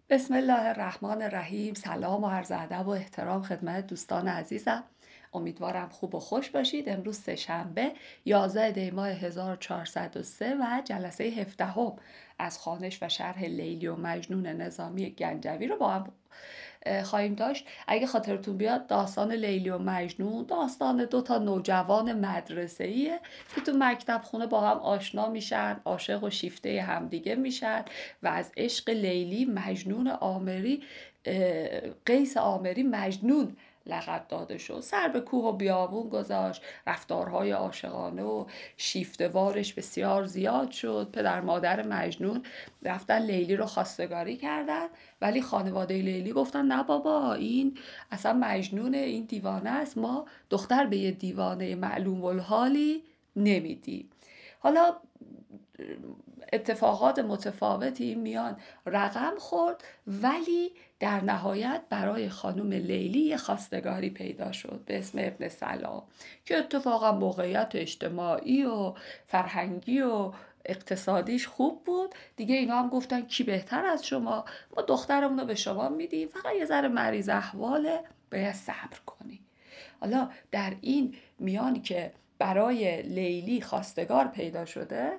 بسم الله الرحمن الرحیم. سلام و عرض ادب و احترام خدمت دوستان عزیزم. امیدوارم خوب و خوش باشید. امروز سه‌شنبه 11 دی ماه 1403 و جلسه 17 از خوانش و شرح لیلی و مجنون نظامی گنجوی رو با هم خواهیم داشت. اگه خاطرتون بیاد داستان لیلی و مجنون داستان دو تا نوجوان مدرسه‌ایه که تو مکتب خونه با هم آشنا میشن، عاشق و شیفته همدیگه میشن و از عشق لیلی مجنون آمری، قیس آمری مجنون لقب داده شد. سر به کوه و بیابون گذاشت، رفتارهای عاشقانه و شیفته‌وارش بسیار زیاد شد. پدر مادر مجنون رفتن لیلی رو خواستگاری کردن، ولی خانواده لیلی گفتن نه بابا، این اصلا مجنونه، این دیوانه است، ما دختر به یه دیوانه معلوم الحالی نمیدیم. حالا اتفاقات متفاوتی میان رقم خورد، ولی در نهایت برای خانم لیلی یه خواستگاری پیدا شد به اسم ابن سلام که اتفاقا موقعیت اجتماعی و فرهنگی و اقتصادیش خوب بود. دیگه اینا هم گفتن کی بهتر از شما، ما دخترمون رو به شما میدیم، فقط یه ذره مریض احواله، باید صبر کنی. حالا در این میان که برای لیلی خواستگار پیدا شده،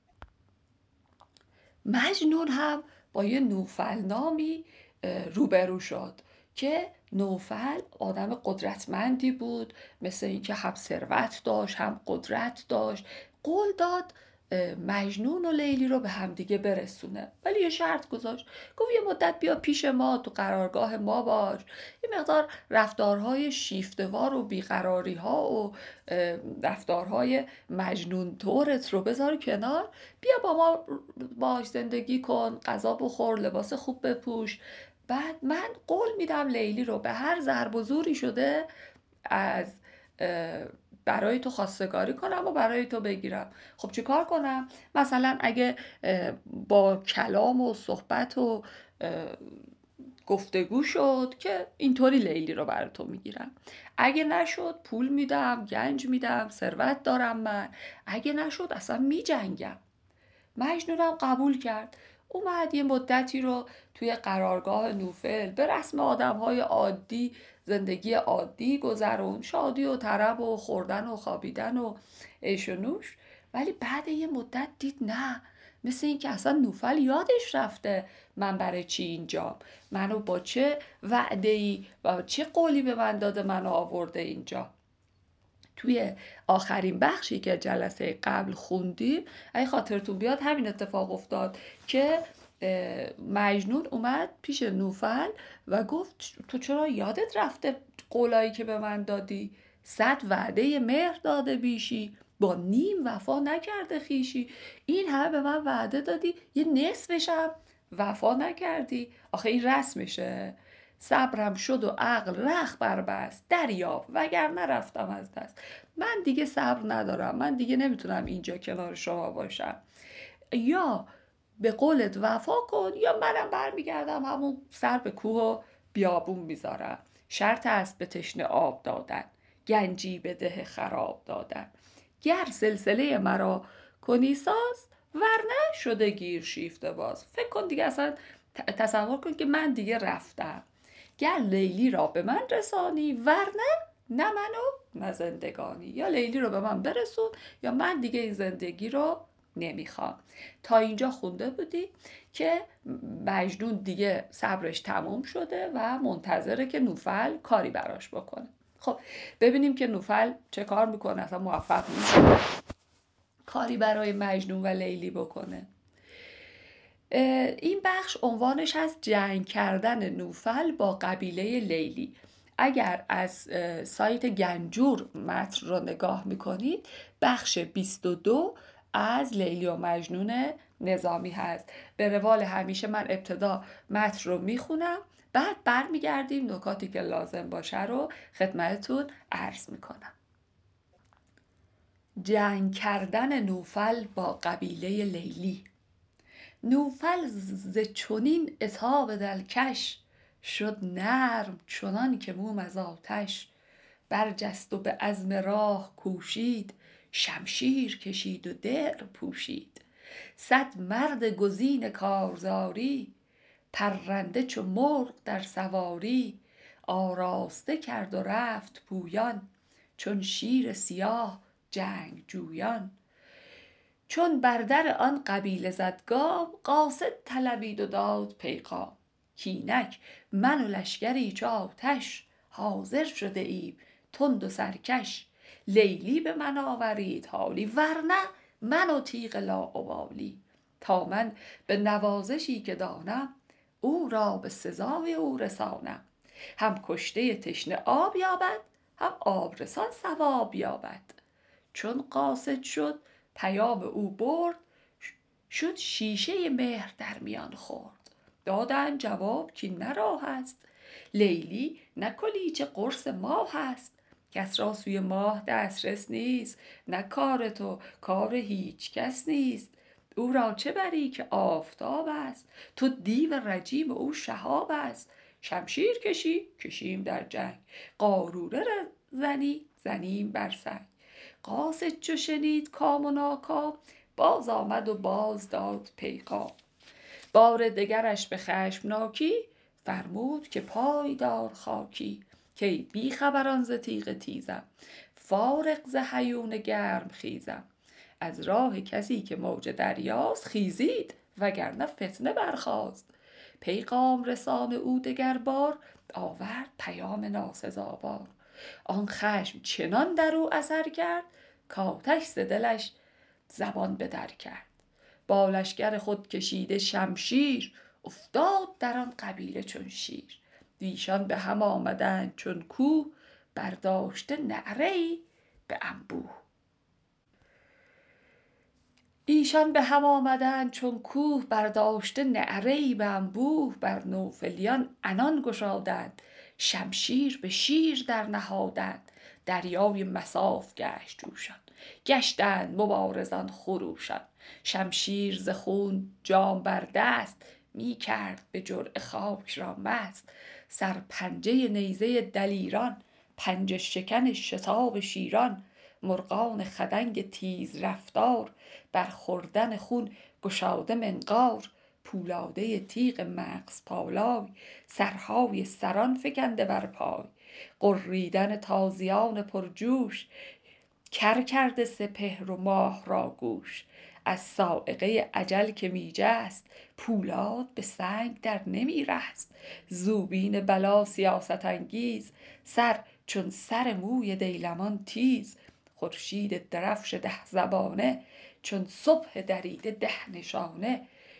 مجنون هم با یه نوفل نامی روبرو شد که نوفل آدم قدرتمندی بود، مثل اینکه هم ثروت داشت هم قدرت داشت. قول داد مجنون و لیلی رو به همدیگه برسونه، ولی یه شرط گذاشت. گفت یه مدت بیا پیش ما، تو قرارگاه ما باش، یه مقدار رفتارهای شیفته‌وار و بیقراری ها و رفتارهای مجنون طورت رو بذار کنار، بیا با ما باش زندگی کن، غذا بخور، لباس خوب بپوش. بعد من قول میدم لیلی رو به هر ضرب و زوری شده از برای تو خواستگاری کنم و برای تو بگیرم. خب چه کار کنم؟ مثلا اگه با کلام و صحبت و گفتگو شد که اینطوری لیلی رو برای تو میگیرم، اگه نشد پول میدم، گنج میدم، ثروت دارم من، اگه نشد اصلا میجنگم. مجنونم قبول کرد. اومد یه مدتی رو توی قرارگاه نوفل به رسم آدمهای عادی زندگی عادی گذرون، شادی و طرب و خوردن و خوابیدن و عیش و نوش. ولی بعد یه مدت دید نه، مثل این که اصلا نوفل یادش رفته من برای چی اینجام، منو با چه وعده‌ای و چه قولی به من داده منو آورده اینجا. توی آخرین بخشی که جلسه قبل خوندیم، اگه خاطرتون بیاد همین اتفاق افتاد که مجنون اومد پیش نوفل و گفت تو چرا یادت رفته قولایی که به من دادی؟ 100 وعده مهر داده بیشی، با نیم وفا نکرده خیشی. این همه به من وعده دادی، یه نصفشم وفا نکردی. آخه این رسمشه. صبرم شد و عقل رخ بربست، دریاب وگر نرفتم از دست. من دیگه صبر ندارم، من دیگه نمیتونم اینجا کنار شما باشم. یا به قولت وفا کن یا منم برمیگردم همون سر به کوه و بیابون میذارم. شرط است به تشنه آب دادن، گنجی به ده خراب دادن. گر سلسله مرا کنی ساز، ورنه شده گیر شیفته باز. فکر کن دیگه، اصلا تصور کن که من دیگه رفتم. گر لیلی را به من رسانی، ورنه نه منو نه زندگانی. یا لیلی رو به من برسون یا من دیگه این زندگی رو نمیخوام. تا اینجا خونده بودی که مجنون دیگه صبرش تموم شده و منتظره که نوفل کاری براش بکنه. خب ببینیم که نوفل چه کار میکنه، اصلا موفق میشه کاری برای مجنون و لیلی بکنه. این بخش عنوانش هست جنگ کردن نوفل با قبیله لیلی. اگر از سایت گنجور متن رو نگاه میکنید، بخش 22 از لیلی و مجنون نظامی هست. به روال همیشه من ابتدا متن رو میخونم، بعد برمیگردیم نکاتی که لازم باشه رو خدمتتون عرض میکنم. جنگ کردن نوفل با قبیله لیلی. نوفل ز چنین عتاب دلکش، شد نرم چنان که موم از آتش. برجست و به عزم راه کوشید، شمشیر کشید و درع پوشید. 100 مرد گزین کارزاری، پرنده چو مرغ در سواری، آراسته کرد و رفت پویان. چون شیر سیاه جنگجویان. چون بر در آن قبیله زد گام، قاصد طلبید و داد پیغام. کاینک من و لشکری چو آتش، حاضر شده ایم تند و سرکش. لیلی به من آورید حالی، ورنه من و تیغ لاابالی. تا من به نوازشی که دانم، او را به سزای او رسانم. هم کشته تشنه آب یابد، هم آبرسان ثواب یابد. چون قاصد شد پیام او برد، شد شیشه مهر در میان خورد. دادند جواب کاین نه راه است، لیلی نه کلیچ قرص ماه است. کس را سوی ماه دسترس نیست، نه کار تو کار هیچ کس نیست. او را چه بری که آفتاب است، تو دیو رجیم او شهاب است. شمشیر کشی کشیم در جنگ، قاروره زنی زنیم بر سنگ. قاصد چو شنید کام و ناکام، باز آمد و باز داد پیغام. بار دگرش به خشمناکی، فرمود که پای دار خاکی. کی بی خبران ز تیغ تیزم، فارغ ز هیون گرم خیزم. از راه کسی که موج دریاست، خیزید وگرنه فتنه برخاست. پیغام رسان او دگر بار، آورد پیام ناسزاوار. آن خشم چنان در او اثر کرد، کآتش ز دلش زبان به در کرد. با لشکر خود کشیده شمشیر، افتاد در آن قبیله چون شیر. ویشان به هم آمدند چون کوه، برداشته نعره ای به انبوه. ایشان به هم آمدند چون کوه، برداشته نعره ای به انبوه. بر نوفلیان عنان گشادند، شمشیر به شیر در نهادند. دریای مصاف گشت جوشان، گشتند مبارزان خروشان. شمشیر ز خون جام بر دست، می کرد به جرعه خاک را مست. سرپنجه نیزه دلیران، پنجه شکن شتاب شیران. مرغان خدنگ تیز رفتار، بر خوردن خون گشاده منقار. پولاده تیغ مغز پالای، سرهای سران فکنده بر پای. غریدن تازیان پرجوش، کر کرده سپهر و ماه را گوش. از صاعقه اجل که می جست، پولاد به سنگ در نمی رست. زوبین بلا سیاست انگیز، سر چون سر موی دیلمان تیز. خورشید درفش 10 زبانه، چون صبح دریده 10 نشانه.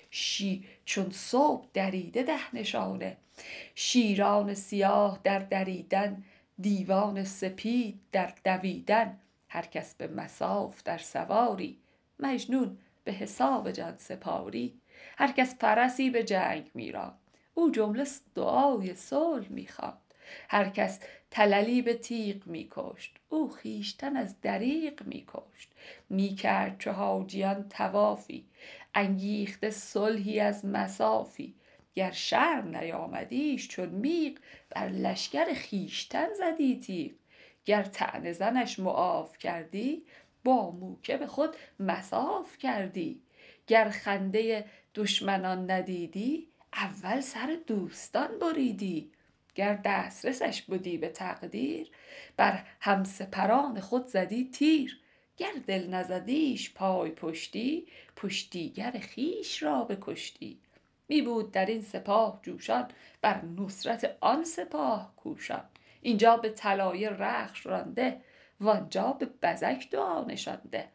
چون صبح دریده 10 نشانه. شیران سیاه در دریدن، دیوان سپید در دویدن. هر کس به مصاف در سواری، مجنون به حساب جان سپاری. هر کس فرسی به جنگ می راند، او جمله دعای صلح می خواند. هر کس تللی به تیغ می کشت، او خویشتن از دریغ می کشت. می کرد چو حاجیان طوافی، انگیخته صلحی از مصافی. گر شرم نیامدیش چون میغ، بر لشکر خویشتن زدی تیغ. گر طعنه زنش معاف کردی، با موکب خود مصاف کردی. گر خنده دشمنان ندیدی، اول سر دوستان بریدی. گر دسترسش بدی به تقدیر، بر همسپران خود زدی تیر. گر دل نزدیش پای پشتی، پشتیگر خویش را بکشتی. می بود در این سپاه جوشان، بر نصرت آن سپاه کوشان. اینجا به طلایه رخش رانده، وآنجا به بزک دعا نشانده.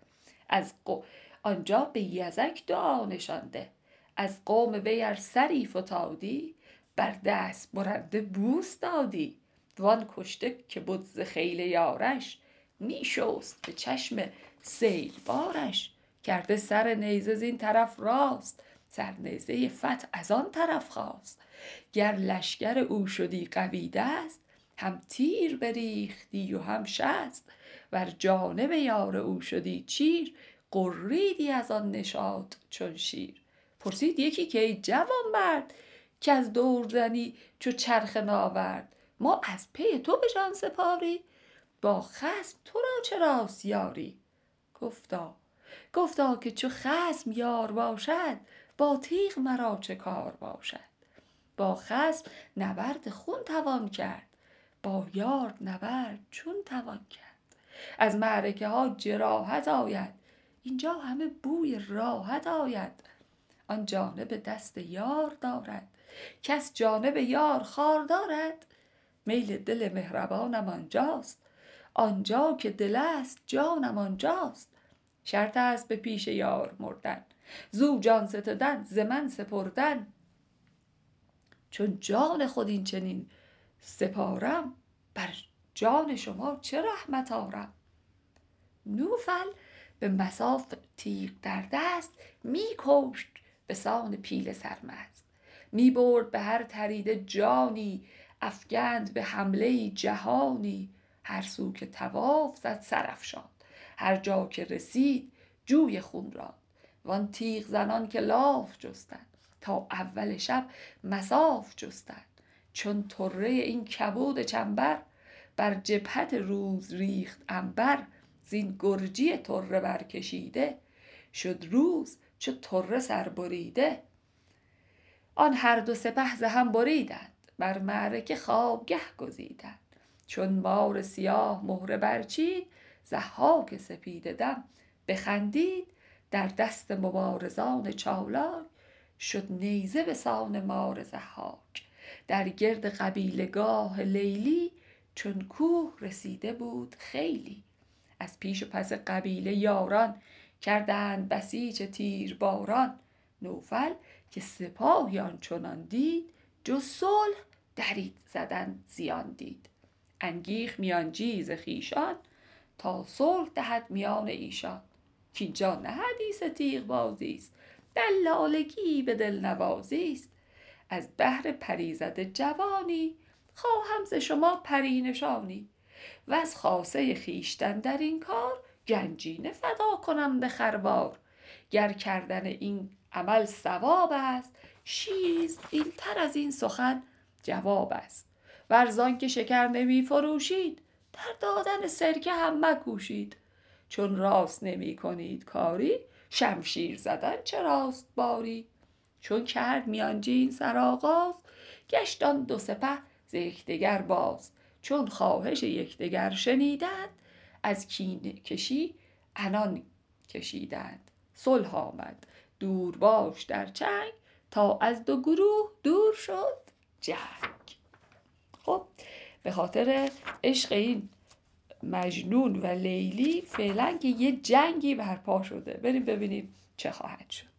آنجا به یزک دعا نشانده. از قوم وی ار سری فتادی، بر دست برنده بوس دادی. وان کشته که بد ز خیل یارش، می شست به چشم سیل بارش. کرده سر نیزه زین طرف راست، سر نیزه فتح از آن طرف خواست. گر لشکر او شدی قوی دست، هم تیر بریختی و هم شست. ور جانب یار او شدی چیر، غریدی از آن نشاط چون شیر. پرسید یکی که ای جوانمرد، کز دور زنی چو چرخ ناورد. ما از پی تو به جان سپاری، با خصم تو را چراست یاری. گفتا که چو خصم یار باشد، با تیغ مرا چه کار باشد. با خصم نبرد خون توان کرد، با یار نبرد چون توان کرد. از معرکه ها جراحت آید، اینجا همه بوی راحت آید. آن جانب دست یار دارد، کس جانب یار خار دارد. میل دل مهربانم آنجاست، آنجا که دل است جانم آنجاست. شرط است به پیش یار مردن، زو جان ستدن ز من سپردن. چون جان خود این چنین سپارم، بر جان شما چه رحمت آرم. نوفل به مصاف تیغ در دست، می کشت به سان پیل سرمست. می برد به هر تریده جانی، افگند به حمله جهانی. هر سو که طواف زد سر افشاند، هر جا که رسید جوی خون راند. وان تیغ زنان که لاف جستند، تا اول شب مصاف جستند. چون طره این کبود چنبر، بر جبهت روز ریخت عنبر. زین گرجی طره برکشیده، شد روز چو طره سر بریده. آن هر دو سپه ز هم بریدند، بر معرکه خوابگه گزیدند. چون مار سیاه مهره برچید، ضحاک سپیده دم بخندید. در دست مبارزان چالاک، شد نیزه به سان مار ضحاک. در گرد قبیله گاه لیلی، چون کوه رسیده بود خیلی. از پیش و پس قبیله یاران، کردند بسیج تیرباران. نوفل که سپاهی آنچنان دید، جز صلح درید زدن زیان دید. انگیخت میانجی ز خویشان، تا صلح دهد میان ایشان. کاینجا نه حدیث تیغ بازی است، دلالگی به دلنوازی است. از بهر پریزده جوانی، خواهم ز شما پری نشانی. وز خاصه خویشتن در این کار، گنجینه فدا کنم به خروار. گر کردن این عمل صواب است، شیرین‌تر از این سخن جواب است. ور زانکه شکر نمی فروشید، در دادن سرکه هم مکوشید. چون راست نمی کنید کاری، شمشیر زدن چراست باری. چون کرد میانجی این سرآغاز، گشت آن دو سپه ز یکدیگر باز. چون خواهش یکدیگر شنیدند، از کینه کشی عنان کشیدند. صلح آمد دور باش در چنگ، تا از دو گروه دور شد جنگ. خب به خاطر عشق این مجنون و لیلی، فعلا که یه جنگی برپا شده. بریم ببینیم چه خواهد شد.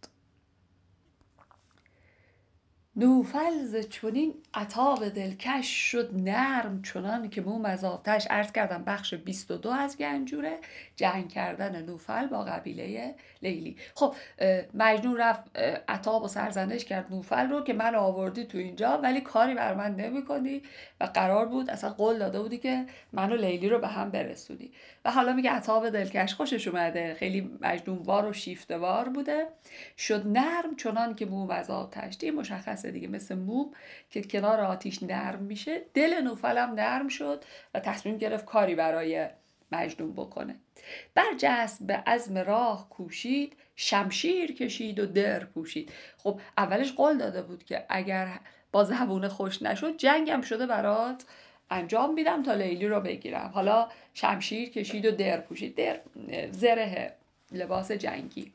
نوفل ز چنین عتاب دلکش، شد نرم چنان که موم از آتش. عرض کردم بخش 22 از گنجوره، جنگ کردن نوفل با قبیله لیلی. خب مجنون رفت عتاب و سرزنش کرد نوفل رو که من آوردی تو اینجا، ولی کاری بر من نمی کنی و قرار بود، اصلا قول داده بودی که من و لیلی رو به هم برسونی. و حالا میگه عتاب دلکش خوشش اومده، خیلی مجنونوار و شیفته‌وار بوده. شد نرم چنان که موم از آتش. دیگه مشخصه دیگه، مثل موم که کنار آتیش نرم میشه. دل نوفلم نرم شد و تصمیم گرفت کاری برای مجنون بکنه. برجست به عزم راه کوشید، شمشیر کشید و در پوشید. خب اولش قول داده بود که اگر با زبون خوش نشد، جنگم شده برات انجام میدم تا لیلی رو بگیرم. حالا شمشیر کشید و در پوشید. در زره، لباس جنگی.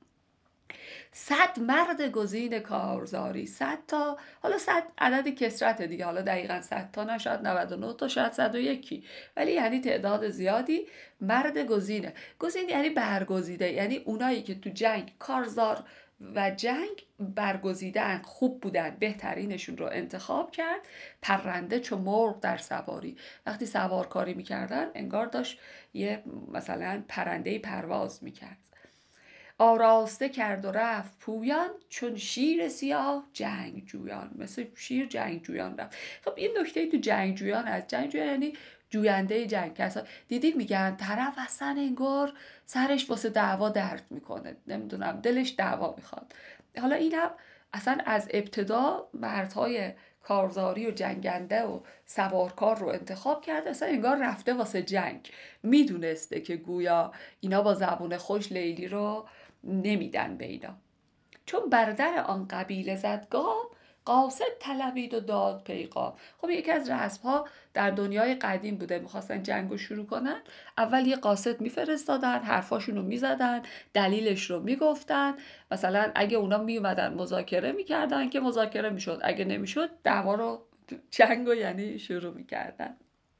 100 مرد گزین کارزاری، 100 تا، حالا 100 عدد کثرت دیگه، حالا دقیقاً 100 تا نشد، 99 تا شاید 101، ولی یعنی تعداد زیادی مرد گزینه. گزین یعنی برگزیده، یعنی اونایی که تو جنگ کارزار و جنگ برگزیدن، خوب بودن، بهترینشون رو انتخاب کرد. پرنده چو مرغ در سواری، وقتی سوارکاری میکردن انگار داشت یه مثلا پرندهی پرواز میکرد. آراسته کرد و رفت پویان، چون شیر سیاه جنگجویان. مثل شیر جنگجویان رفت. خب این نکته تو جنگجویان هست. جنگجویان یعنی جوینده جنگ. کسا دیدید میگن طرف اصلا انگار سرش واسه دعوا درد میکنه، نمیدونم دلش دعوا میخواد. حالا این هم اصلا از ابتدا مردهای کارزاری و جنگنده و سوارکار رو انتخاب کرده، اصلا انگار رفته واسه جنگ. میدونسته که گویا اینا با زبون خوش لیلی رو نمیدن به اینا. چون بر در آن قبیله زد گام، قاصد طلبید و داد پیغام. خب یکی از رسم‌ها در دنیای قدیم بوده، میخواستن جنگ رو شروع کنن، اول یه قاصد میفرستادن، حرفاشون رو میزدن، دلیلش رو میگفتن. مثلا اگه اونا میومدن مذاکره میکردن که مذاکره میشد، اگه نمیشد دعوا رو، جنگ رو یعنی شروع میکردن،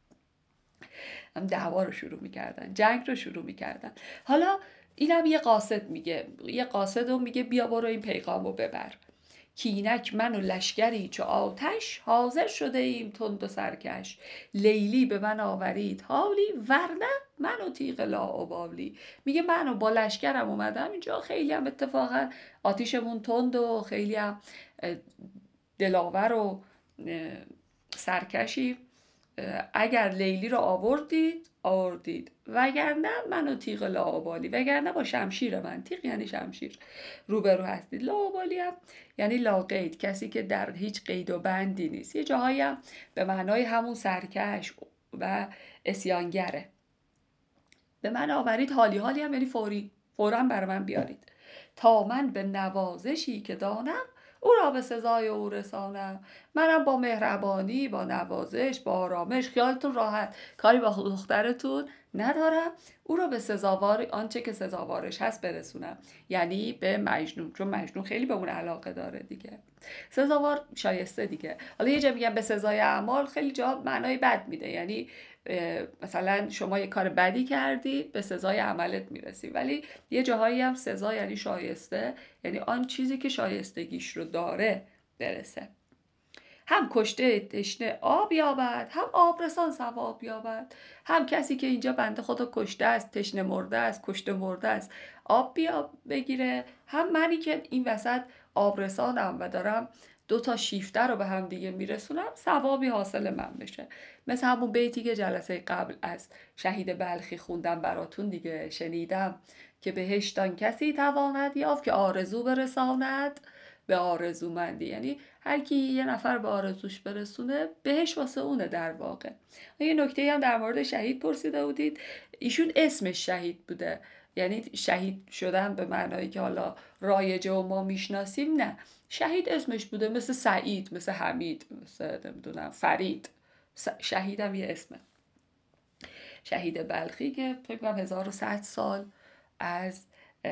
هم دعوا رو شروع میکردن، جنگ رو شروع میکردن. حالا اینم یه قاصد میگه، یه قاصد رو میگه بیا برو این پیغام رو ببر. کینک من و لشکری چو آتش، حاضر شده ایم تند و سرکش. لیلی به من آورید حالی، ورنه من و تیغ لاابالی. میگه من با لشکرم اومدم اینجا، خیلی هم اتفاقا آتیشمون تند و خیلی هم دلاور و سرکشی. اگر لیلی رو آوردید، وگرنه منو تیغ لاابالی، وگرنه با شمشیر من، تیغ یعنی شمشیر، روبرو هستید. لاابالی هم یعنی لاقید، کسی که در هیچ قید و بندی نیست. یه جاهایی هم به معنای همون سرکش و اسیانگره. به من آورید حالی، حالی هم یعنی فوری، فوراً بر من بیارید، تا من به نوازشی که دانم او را به سزای او رسانم. منم با مهربانی، با نوازش، با آرامش، خیالتون راحت، کاری با دخترتون ندارم، او را به سزاوار آنچه که سزاوارش هست برسونم. یعنی به مجنون، چون مجنون خیلی به اون علاقه داره دیگه. سزاوار شایسته دیگه. حالا یه جا میگن به سزای اعمال، خیلی جا معنای بد میده، یعنی مثلا شما یه کار بدی کردی به سزای عملت میرسی، ولی یه جاهایی هم سزا یعنی شایسته، یعنی آن چیزی که شایستگیش رو داره برسه. هم کشته تشنه آب یابد، هم آبرسان ثواب یابد. هم کسی که اینجا بنده خدا کشته است، تشنه مرده است، کشته مرده است، آب بگیره، هم منی که این وسط آبرسانم و دارم 2 شیفته رو به هم دیگه میرسونم، ثوابی حاصل من بشه. مثل همون بیتی که جلسه قبل از شهید بلخی خوندم براتون دیگه، شنیدم که بهشتان کسی تواند یافت که آرزو برساند به آرزومندی. یعنی هر کی یه نفر به آرزوش برسونه، بهش واسه اونه در واقع. یه نکته هم در مورد شهید پرسیده بودید، ایشون اسمش شهید بوده، یعنی شهید شدن به معنایی که حالا رایجه و ما میشناسیم، نه، شهید اسمش بوده، مثل سعید، مثل حمید، مثل نمیدونم فرید. شهید هم یه اسمه. شهید بلخی که فکر کنم 1100 سال از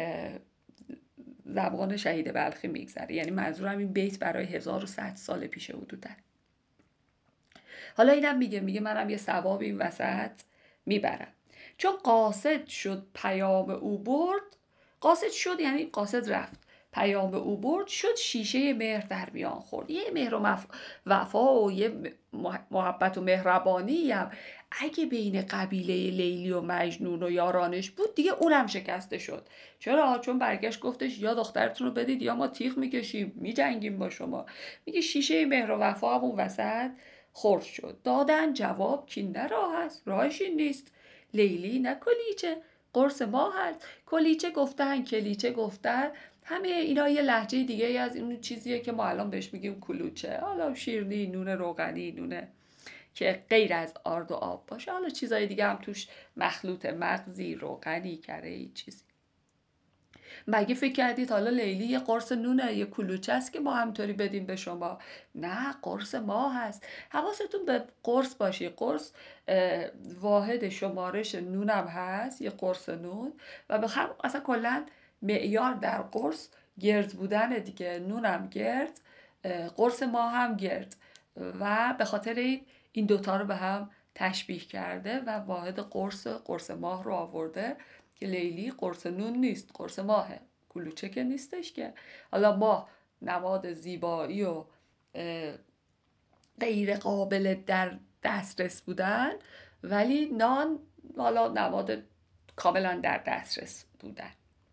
زمان شهید بلخی میگذره، یعنی منظورم این بیت برای 1100 سال پیش حدوداً. حالا اینم میگه منم یه ثواب این وسط میبرم، چون قاصد شد پیام او برد. قاصد شد یعنی قاصد رفت، پیام او برد، شد شیشه مهر در میان خورد. یه مهر و وفا و یه محبت و مهربانی هم اگه بین قبیله لیلی و مجنون و یارانش بود دیگه، اونم شکسته شد. چرا؟ چون برگشت گفتش یا دخترتون رو بدید یا ما تیغ میکشیم میجنگیم با شما. میگه شیشه مهر و وفا هم اون وسط خرد شد. دادن جواب کین نه راه است، راهش این نیست. لیلی نه کلیچه، قرص ما هست. کلیچه گفتن، کلیچه گفتن، همه اینا یه لهجه دیگه ای از این چیزیه که ما الان بهش میگیم کلوچه. حالا شیرنی، نون روغنی، نونه که غیر از آرد و آب باشه، حالا چیزای دیگه هم توش مخلوط، مغزی، روغنی، کره ای چیزی. مگه فکر کردید حالا لیلی یه قرص نونه، یه کلوچه است که ما همطوری بدیم به شما؟ نه، قرص ما هست. حواستون به قرص باشه. قرص واحد شمارش نونم هست، یه قرص نون، و به هم اصلا کلا معیار در قرص گرد بودن دیگه. نونم گرد، قرص ما هم گرد، و به خاطر این دوتا رو به هم تشبیه کرده و واحد قرص ماه رو آورده که لیلی قرص نون نیست، قرص ماهه، کلوچه که نیستش که. حالا ماه نماد زیبایی و غیر قابل در دسترس بودن، ولی نان حالا نماد کاملا در دسترس بودن.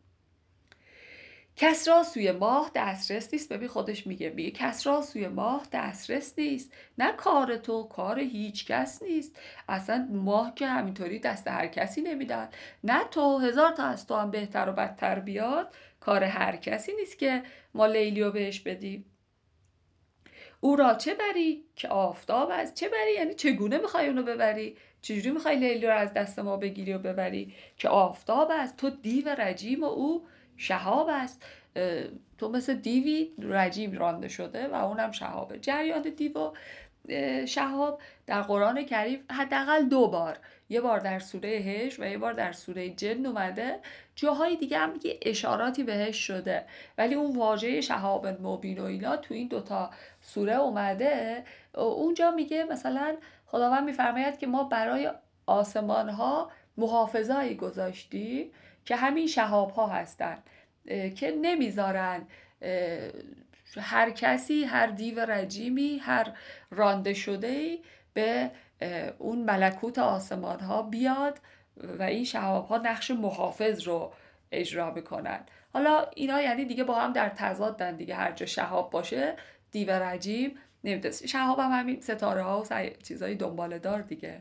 کس را سوی ماه دسترس نیست. ببین خودش میگه کس را سوی ماه دسترس نیست، نه کار تو کار هیچ کس نیست. اصلا ماه که همینطوری دست هر کسی نمیدن، نه تو، 1000 تا از تو هم بهتر و بدتر بیاد، کار هر کسی نیست که ما لیلیو بهش بدیم. او را چه بری که آفتاب است. چه بری یعنی چگونه میخوای اونو ببری؟ چجوری میخوای لیلی رو از دست ما بگیری و ببری که آفتاب است؟ تو دیو رجیم و او شهاب است. تو مثل دیوی رجیم رانده شده و اونم شهابه. جریان دیو و شهاب در قرآن کریم حداقل 2 بار، یه بار در سوره هجر و یه بار در سوره جن اومده. جاهای دیگه هم یه اشاراتی بهش شده، ولی اون واژه شهاب مبین و اینا تو این 2 تا سوره اومده. اونجا میگه مثلا خداوند میفرماید که ما برای آسمان ها محافظایی گذاشتیم که همین شهاب ها هستن که نمیذارن هر کسی، هر دیو رجیمی، هر رانده شده‌ای به اون ملکوت آسمان ها بیاد و این شهاب ها نقش محافظ رو اجرا میکنن. حالا اینا یعنی دیگه با هم در تضادن دیگه، هر جا شهاب باشه دیو رجیم نمیده. شهاب هم همین ستاره ها و چیزای دنباله دار دیگه.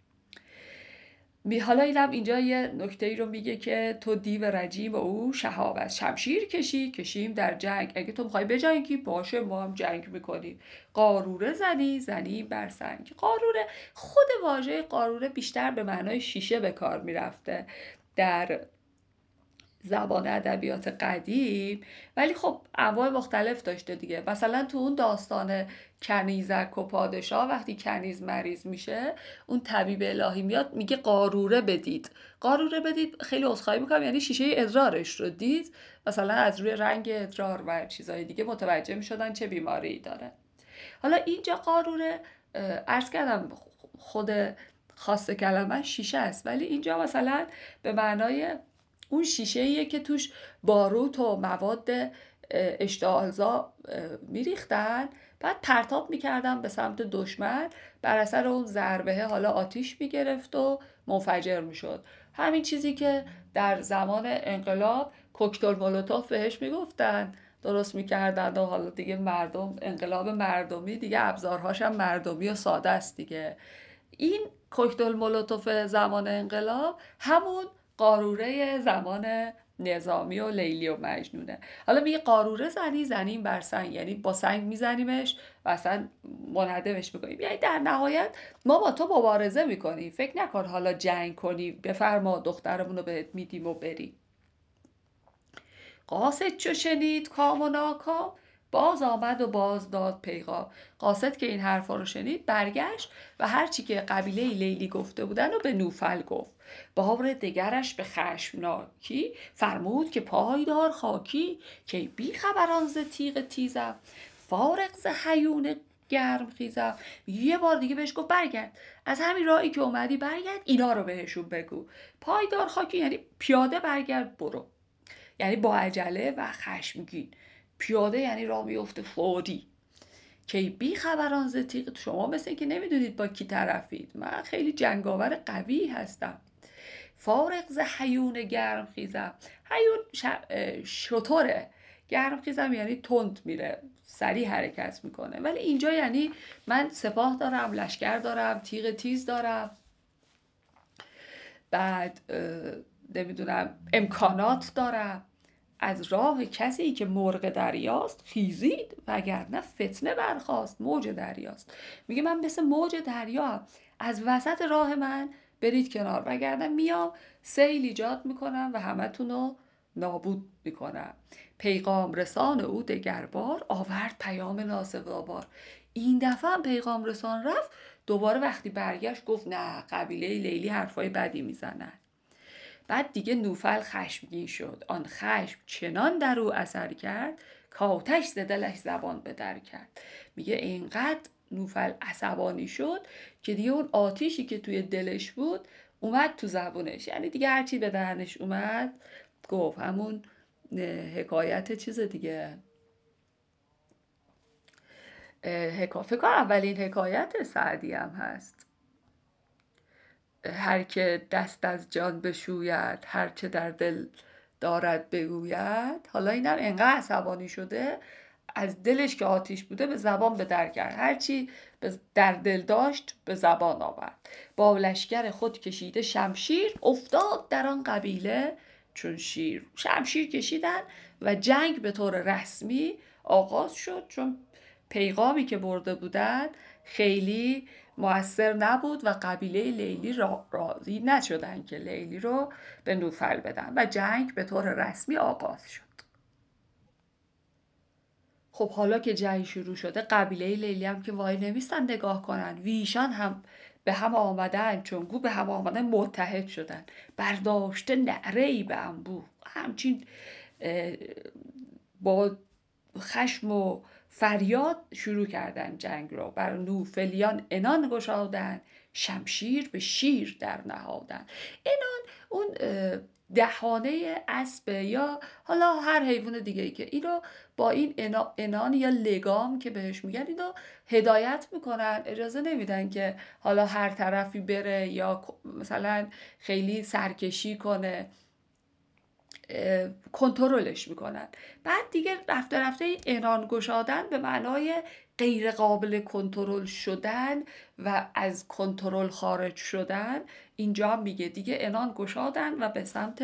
حالا اینم اینجا یه نکته ای رو میگه که تو دیو رجیم او شهاب از شمشیر کشیم در جنگ. اگه تو میخوای بجنگی باشه، ما هم جنگ میکنیم. قاروره زنی بر سنگ. قاروره، خود واژه قاروره بیشتر به معنای شیشه به کار میرفته در زبان ادبیات قدیم، ولی خب انواع مختلف داشته دیگه. مثلا تو اون داستان کنیزک و پادشاه وقتی کنیز مریض میشه، اون طبیب الهی میاد میگه قاروره بدید. قاروره بدید، خیلی عذرخواهی میکنم، یعنی شیشه ادرارش رو دید، مثلا از روی رنگ ادرار و چیزای دیگه متوجه میشدن چه بیماری داره. حالا اینجا قاروره، عرض کردم خود خاص کلمه شیشه است، ولی اینجا مثلا به معنای اون شیشه‌ایه که توش باروت و مواد اشتعالزا میریختن، بعد پرتاب میکردن به سمت دشمن، بر اثر اون ضربه حالا آتیش میگرفت و منفجر میشد. همین چیزی که در زمان انقلاب کوکتل مولوتوف بهش میگفتن درست میکردن و حالا دیگه مردم، انقلاب مردمی دیگه، ابزارهاش هم مردمی و ساده است دیگه. این کوکتل مولوتوف زمان انقلاب همون قاروره زمان نظامی و لیلی و مجنونه. حالا میگه قاروره زنیم بر سنگ، یعنی با سنگ میزنیمش و اصلا منهدمش میکنیم. یعنی در نهایت ما با تو مبارزه میکنیم، فکر نکن حالا جنگ کنی، بفرما دخترمون رو بهت میدیم و بری. قاصد چو شنید کام و ناکام، باز آمد و باز داد پیغام. قاصد که این حرفا رو شنید برگشت و هرچی که قبیله لیلی گفته بودن رو به نوفل گفت. بار دگرش به خشمناکی فرمود که پایدار خاکی، که بی خبران ز تیغ تیزم، فارغ ز هیون گرم خیزم. یه بار دیگه بهش گفت برگرد، از همین راهی که اومدی برگرد، اینا رو بهشون بگو. پایدار خاکی یعنی پیاده برگرد برو، یعنی با عجله و خشمگین. پیاده یعنی راه میفته فوری. که بی خبران ز تیغ، شما مثل که نمیدونید با کی طرفید، من خیلی جنگاور قوی هستم. فارغ ز هیون گرم خیزم. هیون شطوره، گرم خیزم یعنی تند میره، سریع حرکت میکنه، ولی اینجا یعنی من سپاه دارم، لشکر دارم، تیغ تیز دارم، بعد نمیدونم امکانات دارم. از راه کسی که مرغ دریاست خیزید، وگرنه فتنه برخاست موج دریاست. میگه من مثل موج دریا، از وسط راه من برید کنار، وگرنه میام سیل ایجاد میکنم و همتون رو نابود میکنم. پیغام رسان او دگربار، آورد پیام ناسزاوار. این دفعه هم پیغام رسان رفت، دوباره وقتی برگشت گفت نه، قبیله لیلی حرفای بدی میزنن. بعد دیگه نوفل خشمگین شد، آن خشم چنان در او اثر کرد، کاتش ز دلش زبان به در کرد. میگه اینقدر نوفل عصبانی شد که دیگه اون آتیشی که توی دلش بود اومد تو زبونش، یعنی دیگه هرچی به دهنش اومد گفت. همون حکایت چیز دیگه، فکر کنم اولین حکایت سعدی هم هست. هر که دست از جان بشوید، هر چه در دل دارد بگوید. حالا اینم انقدر عصبانی شده، از دلش که آتیش بوده به زبان به در کرد، هرچی در دل داشت به زبان آورد. با لشکر خود کشیده شمشیر، افتاد در آن قبیله چون شیر. شمشیر کشیدن و جنگ به طور رسمی آغاز شد، چون پیغامی که برده بودن خیلی مؤثر نبود و قبیله لیلی راضی نشدن که لیلی رو به نوفل بدن و جنگ به طور رسمی آغاز شد. خب حالا که جنگ شروع شده، قبیله لیلی هم که وای نمیستن نگاه کنن، ویشان هم به هم آمدن، چونگو به هم آمدن، متحد شدن، برداشته نعره‌ای به انبوه، همچین با خشم و فریاد شروع کردن جنگ رو. بر نوفلیان عنان گشادن، شمشیر به شیر در نهادن. عنان اون دهانه اسب یا حالا هر حیوان دیگه ای که اینو با این عنان یا لگام که بهش میگن، اینو هدایت میکنن، اجازه نمیدن که حالا هر طرفی بره یا مثلا خیلی سرکشی کنه، کنترلش میکنن. بعد دیگه رفته رفته این عنان گشادن به معنای غیر قابل کنترل شدن و از کنترل خارج شدن، اینجا میگه دیگه عنان گشادن و به سمت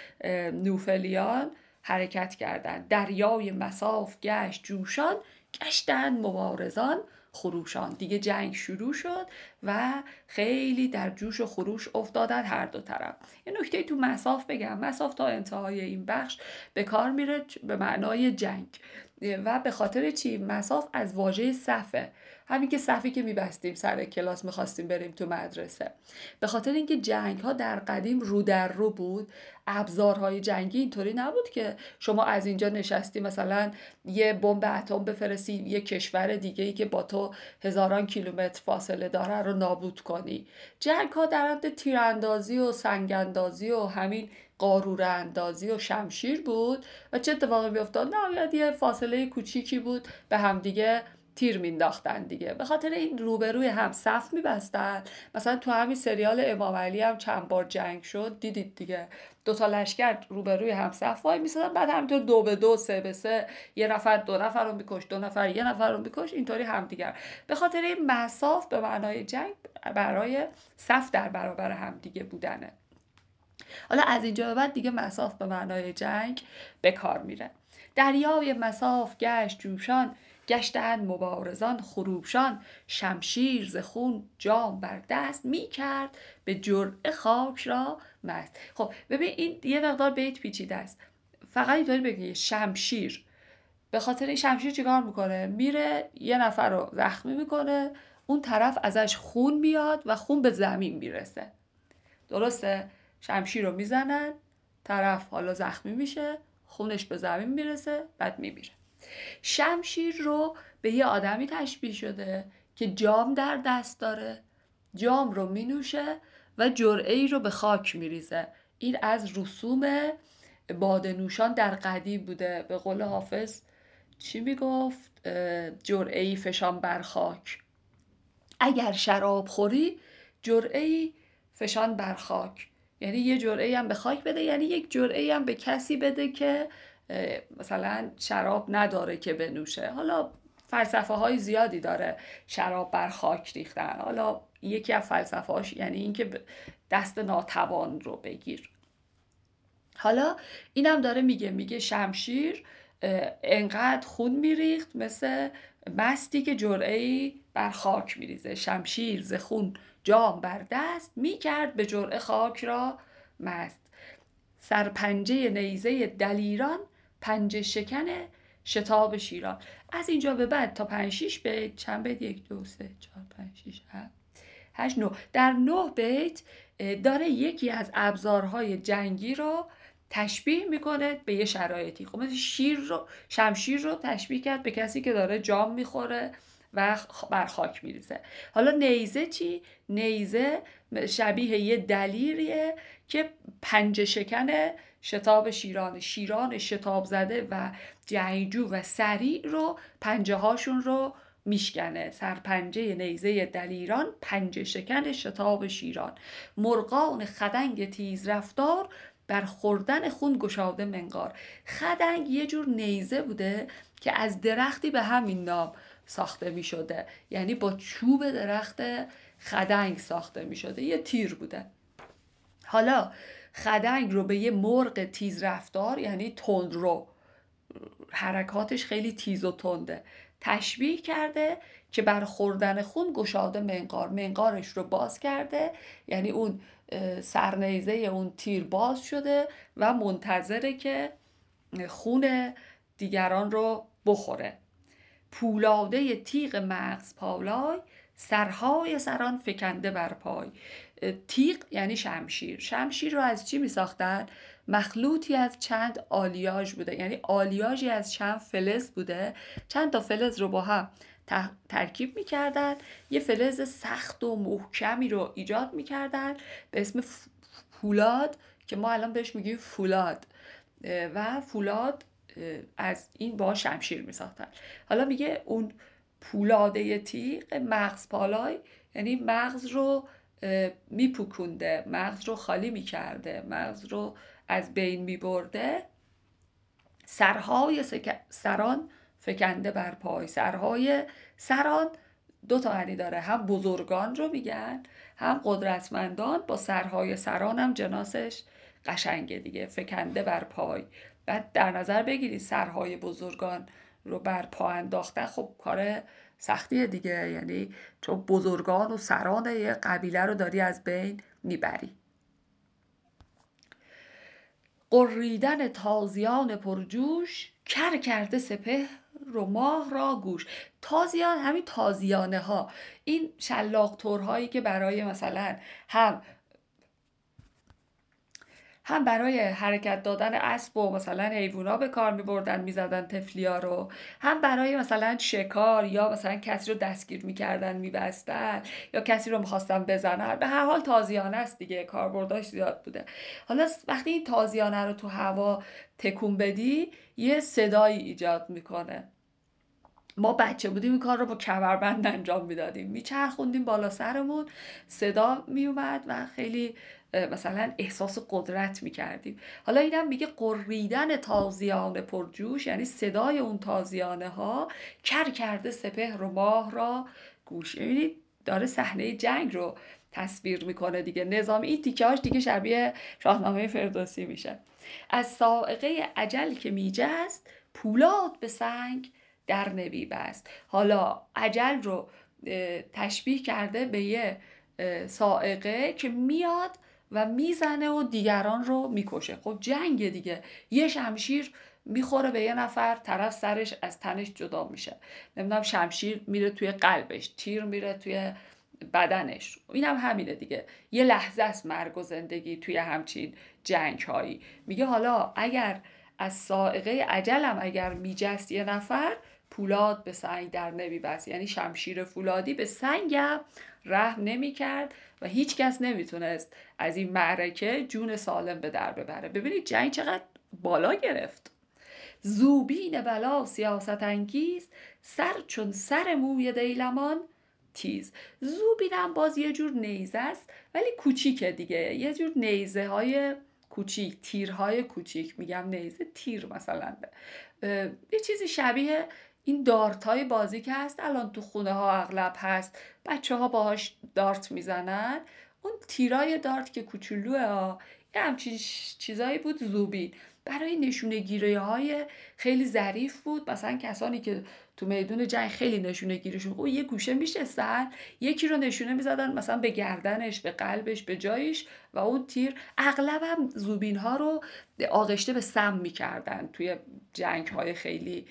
نوفلیان حرکت کردند. دریای مصاف گشت جوشان، گشتند مبارزان خروشان. دیگه جنگ شروع شد و خیلی در جوش و خروش افتادن هر دو طرف. یه نکته تو مصاف بگم، مصاف تا انتهای این بخش به کار میره به معنای جنگ. و به خاطر چی؟ مصاف از واژه صفه، همین که صفی که میبستیم سر کلاس میخواستیم بریم تو مدرسه. به خاطر اینکه جنگ ها در قدیم رو در رو بود، ابزارهای جنگی اینطوری نبود که شما از اینجا نشستی مثلا یه بمب اتم بفرستی یه کشور دیگه ای که با تو هزاران کیلومتر فاصله داره رو نابود کنی. جنگ ها در حد تیراندازی و سنگاندازی و همین قاروره اندازی و شمشیر بود. و چه اتفاقی میافتاد؟ نهایت یه فاصله کوچیکی بود، به هم دیگه تیر مینداختن دیگه. به خاطر این روبروی هم صف میبستن. مثلا تو همین سریال امام علی هم چند بار جنگ شد، دیدید دیگه، دو تا لشکر روبروی هم صف وای میسادن، بعد همینطور 2-2 3-3، یه نفر 2 نفر رو میکش، 2 نفر 1 نفر رو میکش، اینطوری همدیگر. به خاطر این مصاف به معنای جنگ برای صف در برابر هم دیگه بودنه. حالا از اینجا به بعد دیگه مصاف به معنای جنگ به کار میره. دریای مصاف گشت جوشان، گشتند مبارزان خروشان. شمشیر ز خون جام بر دست، می کرد به جرعه خاک را مست. خب ببین این یه مقدار بیت پیچیده است. فقط اینطوری بگی شمشیر، به خاطر این شمشیر چیکار میکنه؟ میره یه نفر رو زخمی میکنه، اون طرف ازش خون میاد و خون به زمین میرسه. درسته؟ شمشیر رو میزنن، طرف حالا زخمی میشه، خونش به زمین میرسه، بعد میمیره. شمشیر رو به یه آدمی تشبیه شده که جام در دست داره، جام رو مینوشه و جرعه ای رو به خاک میریزه. این از رسوم باده نوشان در قدیم بوده. به قول حافظ چی میگفت؟ جرعه ای فشان بر خاک. اگر شراب خوری جرعه ای فشان بر خاک، یعنی یه جرعه هم به خاک بده، یعنی یک جرعه هم به کسی بده که مثلا شراب نداره که بنوشه. حالا فلسفه های زیادی داره شراب بر خاک ریختن. حالا یکی از فلسفه هاش یعنی این که دست ناتوان رو بگیر. حالا اینم داره میگه شمشیر انقدر خون میریخت مثل مستی که جرعه‌ای بر خاک میریزه. شمشیر ز خون جام بر دست، میکرد به جرعه خاک را مست. سرپنجه نیزه دلیران، پنجه شکن شتاب شیران. از اینجا به بعد تا 5-6 بیت، چند بیت؟ 1 2 3 4 5 6 7 8 9. در 9 بیت داره یکی از ابزارهای جنگی رو تشبیه میکنه به یه شرایطی. خب مثل شمشیر رو تشبیه کرد به کسی که داره جام میخوره و بر خاک میریزه. حالا نیزه چی؟ نیزه شبیه یه دلیریه که پنجه شکن شتاب شیران شتاب زده و جنگجو و سریع رو پنجه هاشون رو میشکنه. سرپنجه نیزه دلیران، پنجه شکن شتاب شیران. مرغان خدنگ تیز رفتار، بر خوردن خون گشاده منقار. خدنگ یه جور نیزه بوده که از درختی به همین نام ساخته می شده، یعنی با چوب درخت خدنگ ساخته می شده، یه تیر بوده. حالا خدنگ رو به یه مرغ تیز رفتار، یعنی تند رو، حرکاتش خیلی تیز و تنده، تشبیه کرده که بر خوردن خون گشاده منقارش رو باز کرده، یعنی اون سرنیزه اون تیر باز شده و منتظره که خون دیگران رو بخوره. پولاده تیغ مغز پالای، سرهای سران فکنده بر پای. تیغ یعنی شمشیر. شمشیر رو از چی می ساختن؟ مخلوطی از چند آلیاژ بوده، یعنی آلیاژی از چند فلز بوده، چند تا فلز رو با هم ترکیب میکردن، یه فلز سخت و محکمی رو ایجاد میکردن به اسم فولاد که ما الان بهش میگیم فولاد. و فولاد از این با شمشیر میساختن. حالا میگه اون پولاده تیغ مغز پالای، یعنی مغز رو میپوکونده، مغز رو خالی میکرده، مغز رو از بین میبرده. سرهای سران فکنده بر پای. سرهای سران دو تا معنی داره، هم بزرگان رو میگن هم قدرتمندان. با سرهای سران هم جناسش قشنگه دیگه، فکنده بر پای. بعد در نظر بگیرید سرهای بزرگان رو بر پا انداختن، خب کار سختیه دیگه، یعنی چون بزرگان و سران یه قبیله رو داری از بین میبری. قریدن تازیان پرجوش، کر کرده سپهر و ماه را گوش. تازیان همین تازیانه ها، این شلاق تورهایی که برای مثلا هم برای حرکت دادن اسب و مثلا حیوونا به کار می‌بردن، می‌زدن تفلیا رو، هم برای مثلا شکار یا مثلا کسی رو دستگیر می‌کردن می‌بستن، یا کسی رو می‌خواستن بزنن. به هر حال تازیانه است دیگه، کاربردش زیاد بوده. حالا وقتی این تازیانه رو تو هوا تکون بدی یه صدایی ایجاد میکنه. ما بچه بودیم این کار رو با کمربند انجام میدادیم، میچرخوندیم بالا سرمون، صدا میومد و خیلی مثلا احساس قدرت میکردیم. حالا اینم میگه قریدن تازیانه پرجوش، یعنی صدای اون تازیانه ها کر کرده سپهر و ماه را گوش. میبینید داره صحنه جنگ رو تصویر میکنه دیگه. نظامی این تیکه‌هاش دیگه شبیه شاهنامه فردوسی میشه. از صاعقه اجل که میجست، پولاد به سنگ در نبی بست. حالا اجل رو تشبیه کرده به یه صاعقه که میاد و میزنه و دیگران رو میکشه. خب جنگ دیگه، یه شمشیر میخوره به یه نفر، طرف سرش از تنش جدا میشه، نمیدونم شمشیر میره توی قلبش، تیر میره توی بدنش. این هم همینه دیگه، یه لحظه است مرگ و زندگی توی همچین جنگ هایی. میگه حالا اگر از صاعقه اجلم اگر میجست یه نفر، پولاد به سنگ در نمیبست، یعنی شمشیر فولادی به سنگم رحم نمیکرد و هیچ کس نمیتونست از این معرکه جون سالم به در ببره. ببینید جنگ چقدر بالا گرفت. زوبین بلا سیاست انگیز، سر چون سر موی دیلمان تیز. زوبین هم باز یه جور نیزه است ولی کوچیکه دیگه، یه جور نیزه های کوچیک، تیرهای کوچیک. میگم نیزه، تیر مثلا یه چیزی شبیه این دارت های بازی که هست الان تو خونه ها اغلب هست، بچه ها باهاش دارت میزنن. اون تیرای دارت که کوچولوه یه همچین چیزایی بود زوبین. برای نشونه گیری های خیلی ظریف بود. مثلا کسانی که تو میدون جنگ خیلی نشونه گیریشون خوب، یه گوشه میشستن، یکی رو نشونه میزدن مثلا به گردنش، به قلبش، به جایش، و اون تیر اغلب هم زوبین ها رو آغشته به سم میکردن توی جنگ های خیلی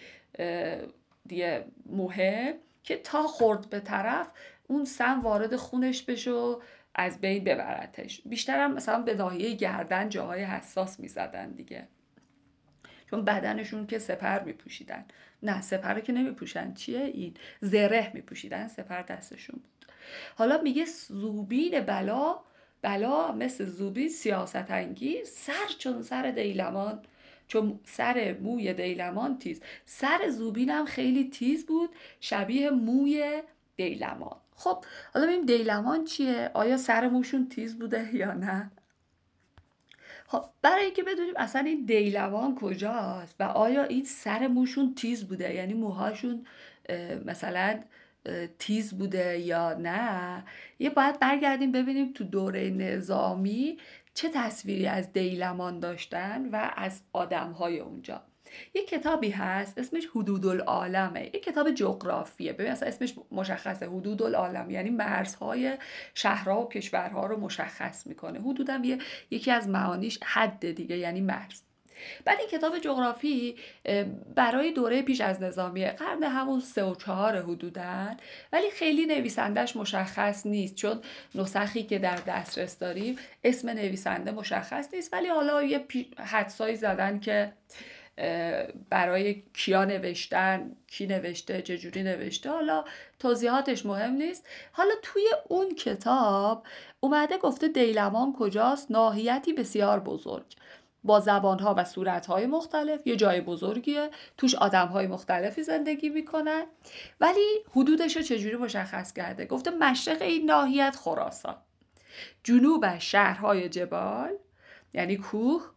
دیگه مهم، که تا خورد به طرف اون سم وارد خونش بشه و از بین ببرتش. بیشتر هم مثلا به ناحیه گردن، جاهای حساس میزدن دیگه، چون بدنشون که سپر میپوشیدن. نه سپر که نمیپوشن، چیه این، زره میپوشیدن، سپر دستشون بود. حالا میگه زوبین بلا، بلا مثل زوبین سیاست انگیز، سر چون سر دیلمان، چون سر موی دیلمان تیز. سر زوبین هم خیلی تیز بود، شبیه موی دیلمان. خب حالا ببینیم دیلمان چیه، آیا سر موشون تیز بوده یا نه؟ خب برای اینکه بدونیم اصلا این دیلمان کجاست و آیا این سر موشون تیز بوده، یعنی موهاشون مثلا تیز بوده یا نه، یه باید برگردیم ببینیم تو دوره نظامی چه تصویری از دیلمان داشتن و از آدمهای اونجا. یه کتابی هست اسمش حدود العالمه، یه کتاب جغرافیه. ببین اصلا اسمش مشخصه، حدود العالم، یعنی مرزهای شهرها و کشورها رو مشخص میکنه. حدودم یکی از معانیش حد دیگه، یعنی مرز. بعد این کتاب جغرافی برای دوره پیش از نظامیه، قرن همون 3 و 4 حدودن، ولی خیلی نویسندش مشخص نیست، چون نسخی که در دسترس داریم اسم نویسنده مشخص نیست، ولی حالا یه حدسایی زدن که برای کیا نوشتن، کی نوشته، چجوری نوشته، حالا توضیحاتش مهم نیست. حالا توی اون کتاب اومده گفته دیلمان کجاست؟ ناحیتی بسیار بزرگ با زبانها و صورتهای مختلف، یه جای بزرگیه، توش آدمهای مختلفی زندگی میکنن. ولی حدودش رو چجوری مشخص کرده؟ گفته مشرق این ناحیت خراسان، جنوبش شهرهای جبال یعنی کوه،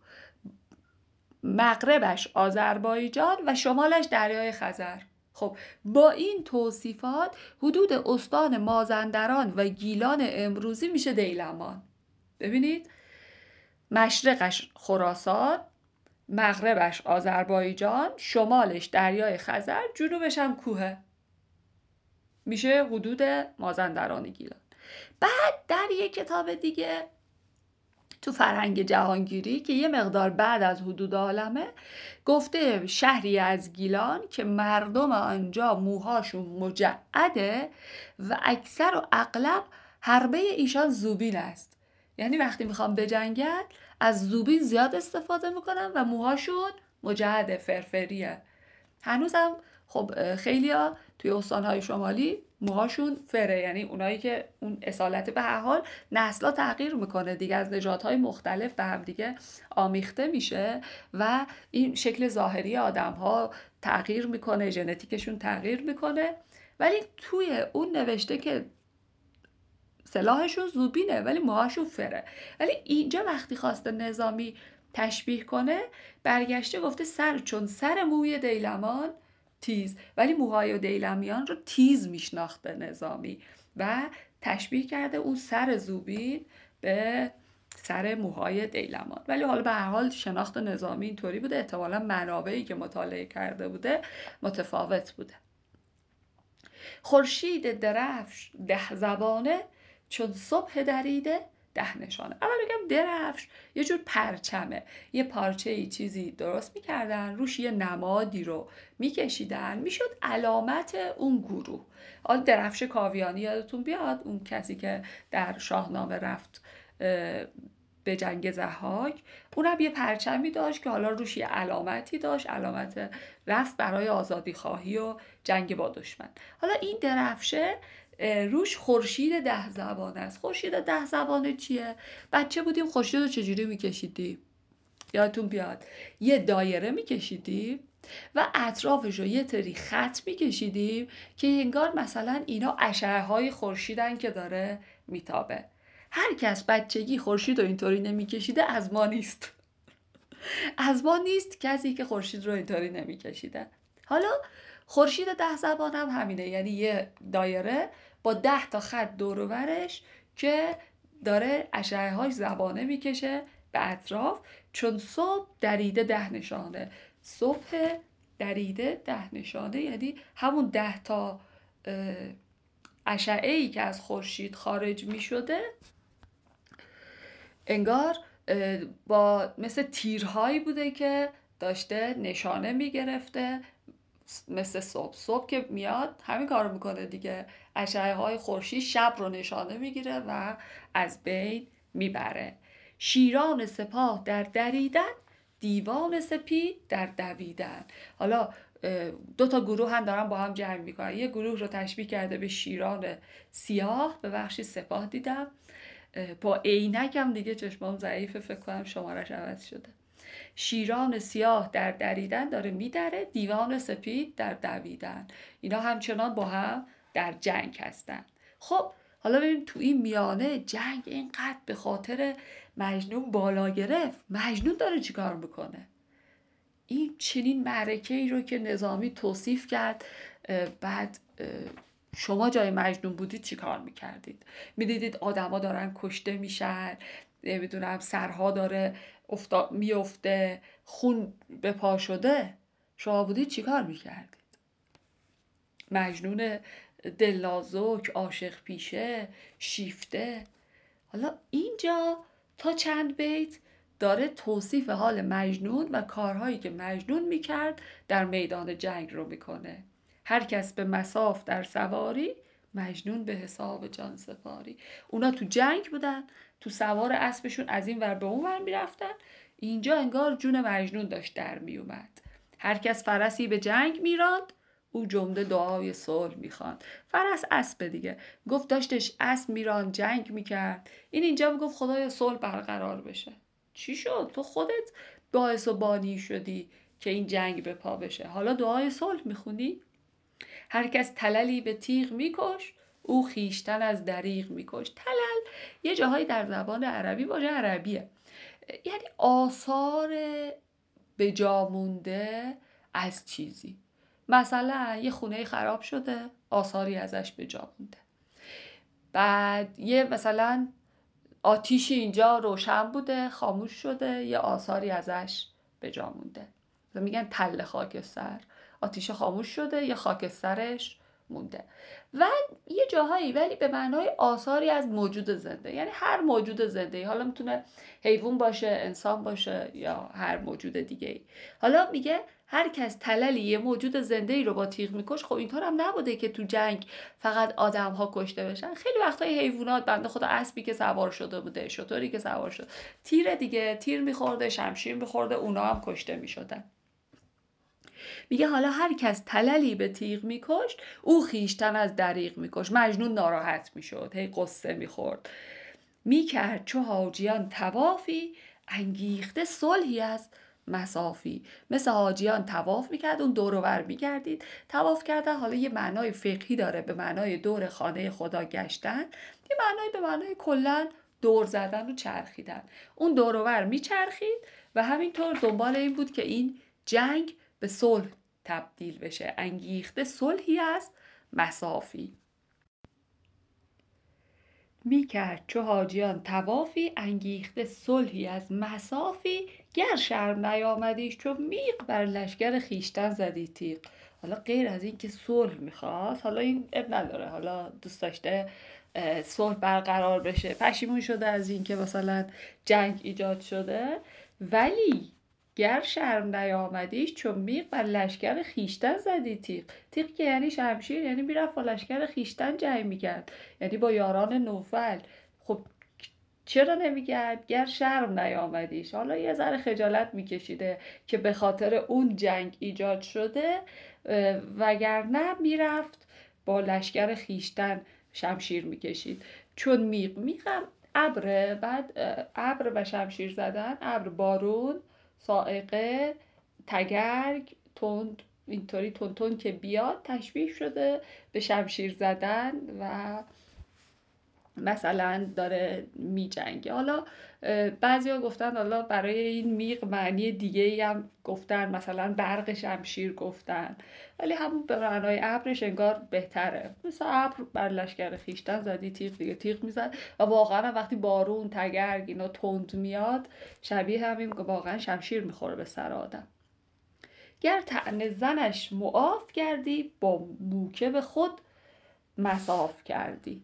مغربش آذربایجان و شمالش دریای خزر. خب با این توصیفات حدود استان مازندران و گیلان امروزی میشه دیلمان. ببینید، مشرقش خراسان، مغربش آذربایجان، شمالش دریای خزر، جنوبش هم کوهه، میشه حدود مازندران و گیلان. بعد در یک کتاب دیگه تو فرهنگ جهانگیری که یه مقدار بعد از حدود عالمه، گفته شهری از گیلان که مردم آنجا موهاشون مجعده و اکثر و اغلب حربه ایشان زوبین است. یعنی وقتی میخوام بجنگن از زوبین زیاد استفاده میکنن و موهاشون مجعد فرفریه. هنوزم خب خیلیا توی استانهای شمالی موهاشون فره، یعنی اونایی که اون اصالت، به هر حال نسلا تغییر میکنه دیگه، از نژادهای مختلف به هم دیگه آمیخته میشه و این شکل ظاهری آدم‌ها تغییر میکنه، ژنتیکشون تغییر میکنه. ولی توی اون نوشته که سلاحشون زوبینه ولی موهاشون فره. ولی اینجا وقتی خواسته نظامی تشبیه کنه، برگشته گفته چون سر موی دیلمان تیز، ولی موهای دیلمیان رو تیز میشناخته نظامی و تشبیه کرده اون سر زوبین به سر موهای دیلمان. ولی حالا به هر حال شناخت نظامی اینطوری بوده، احتمالا منابعی که مطالعه کرده بوده متفاوت بوده. خورشید درفش 10 زبانه، چون صبح دریده 10 نشانه. اول بگم درفش یه جور پرچمه، یه پارچه چیزی درست میکردن، روش یه نمادی رو میکشیدن، میشد علامت اون گروه. آن درفش کاویانی یادتون بیاد، اون کسی که در شاهنامه رفت به جنگ ضحاک، اونم یه پرچمی داشت که حالا روش یه علامتی داشت، علامت رفت برای آزادی خواهی و جنگ با دشمن. حالا این درفشه روش خورشید 10 زبانه است. خورشید 10 زبانه چیه؟ بچه بودیم خورشید رو چجوری میکشیدیم؟ یادتون بیاد یه دایره میکشیدیم و اطرافش رو یه تری خط میکشیدیم که انگار مثلا اینا اشعه های خورشیدن که داره میتابه. هر کس بچگی خورشید رو اینطوری نمیکشیده از ما نیست. از ما نیست کسی که خورشید رو اینطوری نمیکشیده. حالا خورشید 10 زبان هم همینه، یعنی یه دایره با 10 تا خط دور و برش که داره اشعه های زبانه میکشه به اطراف. چون صبح دریده 10 نشانه، صبح دریده 10 نشانه یعنی همون 10 تا اشعه ای که از خورشید خارج میشده انگار با مثل تیرهایی بوده که داشته نشانه میگرفته. مثل صبح که میاد همین کارو میکنه دیگه، اشعه های خورشید شب رو نشانه میگیره و از بین میبره. شیران سپاه در دریدن، دیوان سپید در دویدن. حالا 2 تا گروه هم دارن با هم جمع میکنن. یه گروه رو تشبیه کرده به شیران سیاه، ببخشید سپاه دیدم، با عینکم دیگه چشمام ضعیفه، فکر کنم شمارش عوض شده. شیران سیاه در دریدن داره میدره، دیوان سپید در دویدن. اینا همچنان با هم در جنگ هستن. خب حالا ببین تو این میانه جنگ اینقدر به خاطر مجنون بالا گرفت، مجنون داره چیکار میکنه؟ این چنین معرکه‌ای رو که نظامی توصیف کرد، بعد شما جای مجنون بودید چی کار میکردید؟ میدیدید آدما دارن کشته میشن، نمیدونم سرها داره میفته، خون به پا شده، شما بودید چی کار میکردید؟ مجنون دلنازک، عاشق پیشه، شیفته. حالا اینجا تا چند بیت داره توصیف حال مجنون و کارهایی که مجنون میکرد در میدان جنگ رو میکنه. هر کس به مصاف در سواری، مجنون به حساب جان سپاری. اونا تو جنگ بودن، تو سوار اسبشون از این ور به اون ور میرفتن. اینجا انگار جون مجنون داشت در میومد. هر کس فرسی به جنگ میراند، او جمله دعای صلح میخواند. فرس اسب دیگه، گفت داشتش اسب میراند، جنگ میکرد. این اینجا میگفت خدایا صلح برقرار بشه. چی شد؟ تو خودت باعث و بانی شدی که این جنگ به پا بشه، حالا دعای صلح میخونی؟ هر کس تللی به تیغ میکش، او خیشتن از دریغ میکش. تلل یه جاهایی در زبان عربی واژه عربیه، یعنی آثار به جا مونده از چیزی. مثلا یه خونه خراب شده، آثاری ازش به جا مونده. بعد یه مثلا آتیشی اینجا روشن بوده، خاموش شده، یه آثاری ازش به جا مونده. میگن تله خاکستر، آتیش خاموش شده، یه خاکسترش مونده. و یه جاهایی ولی به معنای آثاری از موجود زنده، یعنی هر موجود زنده، حالا میتونه حیوان باشه، انسان باشه، یا هر موجود دیگه ای. حالا میگه هر کس تللی یه موجود زنده ای رو با تیغ میکش. خب اینطور هم نبوده که تو جنگ فقط آدم ها کشته بشن، خیلی وقتای حیوانات، بنده خدا اسبی که سوار شده بوده، شتری که سوار شده، تیر دیگه، تیر میخورده، شمشیر میخورده، اونا هم کشته میشدن. میگه حالا هر کس تللی به تیغ میکشت، او خیشتن از دریغ میکشت. مجنون ناراحت میشد، هی قصه میخورد. میکرد چو حاجیان طوافی، انگیخته صلحی از مصافی. مثل حاجیان طواف میکرد، اون دور و بر میگردید. طواف کردن حالا یه معنای فقهی داره، به معنای دور خانه خدا گشتن، یه معنای به معنای کلا دور زدن و چرخیدن. اون دور و بر میچرخید و همینطور دنبال این بود که این جنگ به صلح تبدیل بشه. انگیخته صلحی از مصافی. میکرد چو حاجیان طوافی، انگیخته صلحی از مصافی. گر شرم نیامدیش چو میغ، بر لشکر خیشتن زدی تیغ. حالا غیر از این که صلح میخواست، حالا این اب نداره، حالا دوست داشته صلح برقرار بشه، پشیمون شده از این که مثلا جنگ ایجاد شده، ولی گر شرم نیامدیش چون میغ، بر لشکر خیشتن زدی تیغ. تیغ که یعنی شمشیر، یعنی میرفت با لشکر خیشتن جنگ میکرد، یعنی با یاران نوفل. خب چرا نمیکرد؟ گر شرم نیامدیش. حالا یه ذره خجالت میکشیده که به خاطر اون جنگ ایجاد شده، وگرنه میرفت با لشکر خیشتن شمشیر میکشید. چون میغم ابره، بعد ابر و شمشیر زدن، ابر بارون، صاعقه، تگرگ، تند، اینطوری تون که بیاد تشبیه شده به شمشیر زدن و مثلا داره می جنگه. حالا بعضیا گفتن حالا برای این میغ معنی دیگه ای هم گفتن، مثلا برق شمشیر گفتن، ولی همون به معنای ابرش انگار بهتره. مثل ابر بر لشکر خیشتن زدی تیغ، دیگه تیغ میزد. و واقعا وقتی بارون، تگرگ اینا تند میاد، شبیه همین واقعا شمشیر میخوره به سر آدم. گر طعنه زنش معاف کردی، با موکب خود مصاف کردی.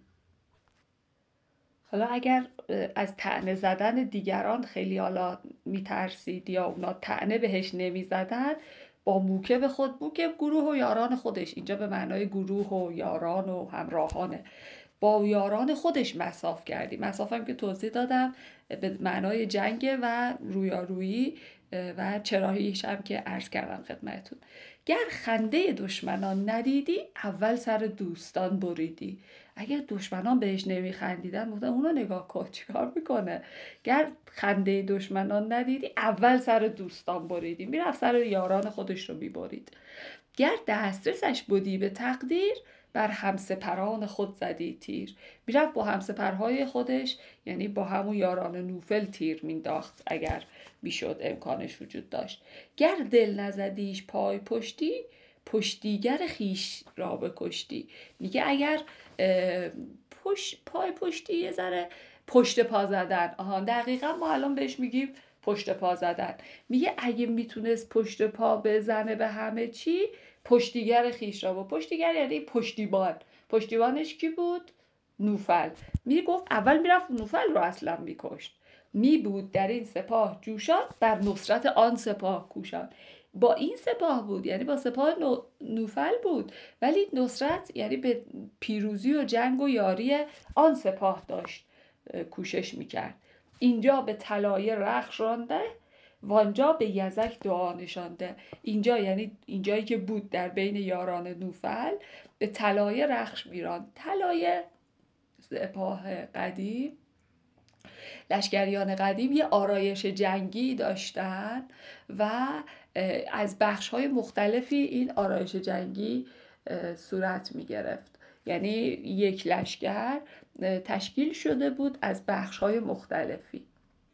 حالا اگر از طعنه زدن دیگران خیلی حالا میترسید یا اونا طعنه بهش نمیزدن، با موکب خود، موکب گروه و یاران خودش، اینجا به معنای گروه و یاران و همراهانه، با یاران خودش مصاف کردی. مصاف هم که توضیح دادم به معنای جنگ و رویارویی و چراییش هم که عرض کردم خدمتون. گر خنده دشمنان ندیدی، اول سر دوستان بریدی. اگر دشمنان بهش نمیخندیدن، بودن اونو نگاه کن چیکار میکنه. گر خنده دشمنان ندیدی، اول سر دوستان بریدی، میرفت سر یاران خودش رو میبرید. گر دسترسش بودی به تقدیر، بر همسپران خود زدی تیر. میرفت با همسپرهای خودش، یعنی با همون یاران نوفل تیر مینداخت اگر میشد، امکانش وجود داشت. گر دل نزدیش پای پشتی، پشتیگر خیش را بکشتی. میگه اگر پای پشتی، یه ذره پشت پا زدن، دقیقا ما الان بهش میگیم پشت پا زدن. میگه اگه میتونست پشت پا بزنه به همه چی، پشتیگر خیش را. با پشتیگر یعنی پشتیبان. پشتیبانش کی بود؟ نوفل. میگفت اول میرفت نوفل رو اصلا میکشت، می بود در این سپاه جوشان، بر نصرت آن سپاه کوشان. با این سپاه بود، یعنی با سپاه نوفل بود، ولی نصرت یعنی به پیروزی و جنگ و یاری آن سپاه داشت کوشش میکرد. اینجا به طلایه رخش رانده، وانجا به یزک دعا نشانده. اینجا یعنی اینجایی که بود در بین یاران نوفل، به طلایه رخش میراند. طلایه سپاه قدیم، لشکریان قدیم یه آرایش جنگی داشتن و از بخش‌های مختلفی این آرایش جنگی صورت می‌گرفت. یعنی یک لشکر تشکیل شده بود از بخش‌های مختلفی.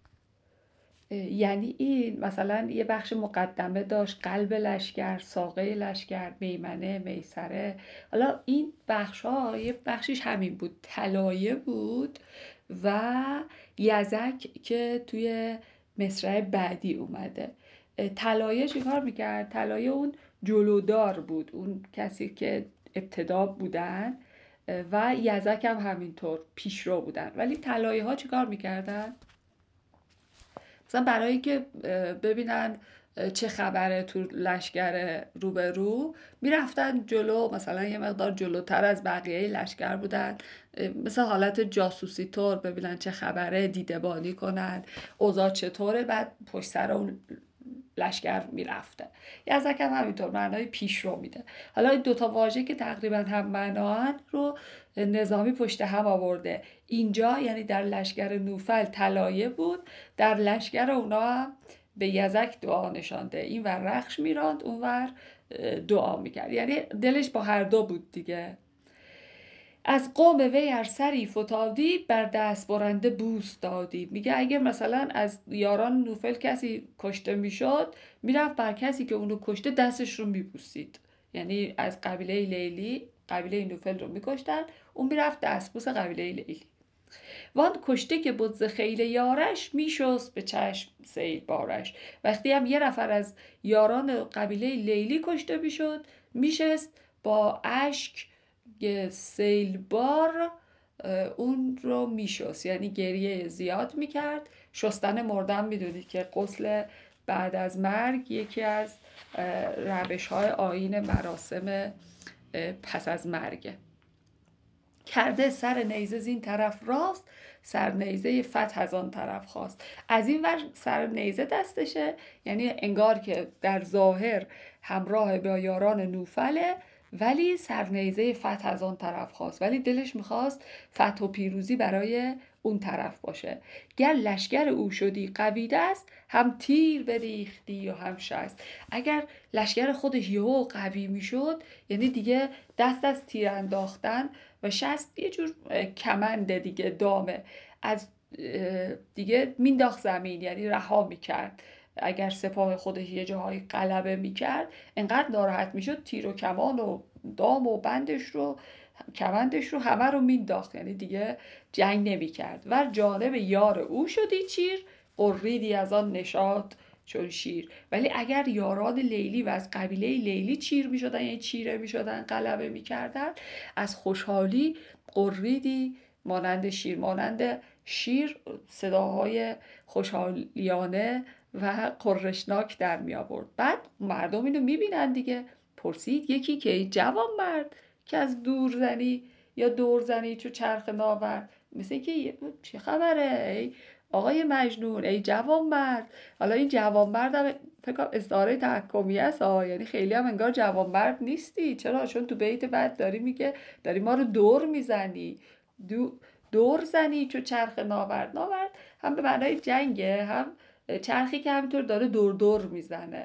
یعنی این مثلا یه بخش مقدمه داشت، قلب لشکر، ساقه لشکر، میمنه، میسره. حالا این بخش ها یه بخشیش همین بود، طلایه بود و یزک که توی مصرع بعدی اومده. طلایه چیکار میکرد؟ طلایه اون جلودار بود، اون کسی که ابتدا بودن، و یزک هم همینطور پیشرو بودن. ولی طلایه ها چیکار میکردن؟ مثلا برای که ببینن چه خبره تو لشکر روبرو، میرفتن جلو، مثلا یه مقدار جلوتر از بقیه لشکر بودن، مثلا حالت جاسوسی طور ببینن چه خبره، دیده‌بانی کنن اوضاع چطوره، بعد پشت سر اون لشکر میرفته. یزک هم همینطور معنای پیش رو میده. حالا این دوتا واژه که تقریبا هم معنان رو نظامی پشت هم آورده. اینجا یعنی در لشکر نوفل طلایه بود، در لشکر اونا هم به یزک دعا نشانده. این ور رخش میراند، اون ور دعا میکرد، یعنی دلش با هر دو بود دیگه. از قوم وی ار سری فتادی، بر دست برنده بوس دادی. میگه اگه مثلا از یاران نوفل کسی کشته میشد، میرفت بر کسی که اونو کشته دستش رو میبوسید. یعنی از قبیله لیلی قبیله نوفل رو میکشتن، اون میرفت دستبوس قبیله لیلی. وان کشته که بود ز خیل یارش، میشست به چشم سیل بارش. وقتی هم یه نفر از یاران قبیله لیلی کشته میشد، میشست با اشک سیلبار اون رو میشست، یعنی گریه زیاد میکرد. شستن مردن میدونید که غسل بعد از مرگ یکی از روش های آیین مراسم پس از مرگه. کرده سر نیزه زین طرف راست، سر نیزه فتح از آن طرف خواست. از این ور سر نیزه دستشه، یعنی انگار که در ظاهر همراه با یاران نوفله، ولی سرنیزه فتح از آن طرف خواست، ولی دلش میخواست فتح و پیروزی برای اون طرف باشه. گر لشکر او شدی قوی دست، هم تیر بریختی و هم شست. اگر لشکر خودش یهو قوی میشد، یعنی دیگه دست از تیر انداختن و شست یه جور کمنده دیگه، دامه، از دیگه مینداخت زمین، یعنی رها میکرد. اگر سپاه خودش یه جاهای غلبه میکرد، انقدر ناراحت میشد تیر و کمان و دام و بندش رو، کمندش رو همه رو مینداخت، یعنی دیگه جنگ نمیکرد. و جانب یار او شدی چیر، قریدی از آن نشاط چون شیر. ولی اگر یاران لیلی و از قبیله لیلی چیر میشدن، یعنی چیره میشدن، غلبه میکردن، از خوشحالی قریدی مانند شیر. مانند شیر صداهای خوشحالیانه و قرشناک در می آورد. بعد مردم اینو میبینن دیگه. پرسید یکی که ای جوان مرد، که از دور زنی یا دور زنی چو چرخ ناورد. مثل که چه خبره ای آقای مجنون، ای جوان مرد. حالا این جوان مرد هم فکر کنم استعاره تحکمی است، یعنی خیلی هم انگار جوان مرد نیستی. چرا؟ چون تو بیت بعد داری میگه داری ما رو دور میزنی، دور زنی چو چرخ ناورد. ناورد هم به معنای جنگه، هم چرخی که همینطور داره دور دور میزنه.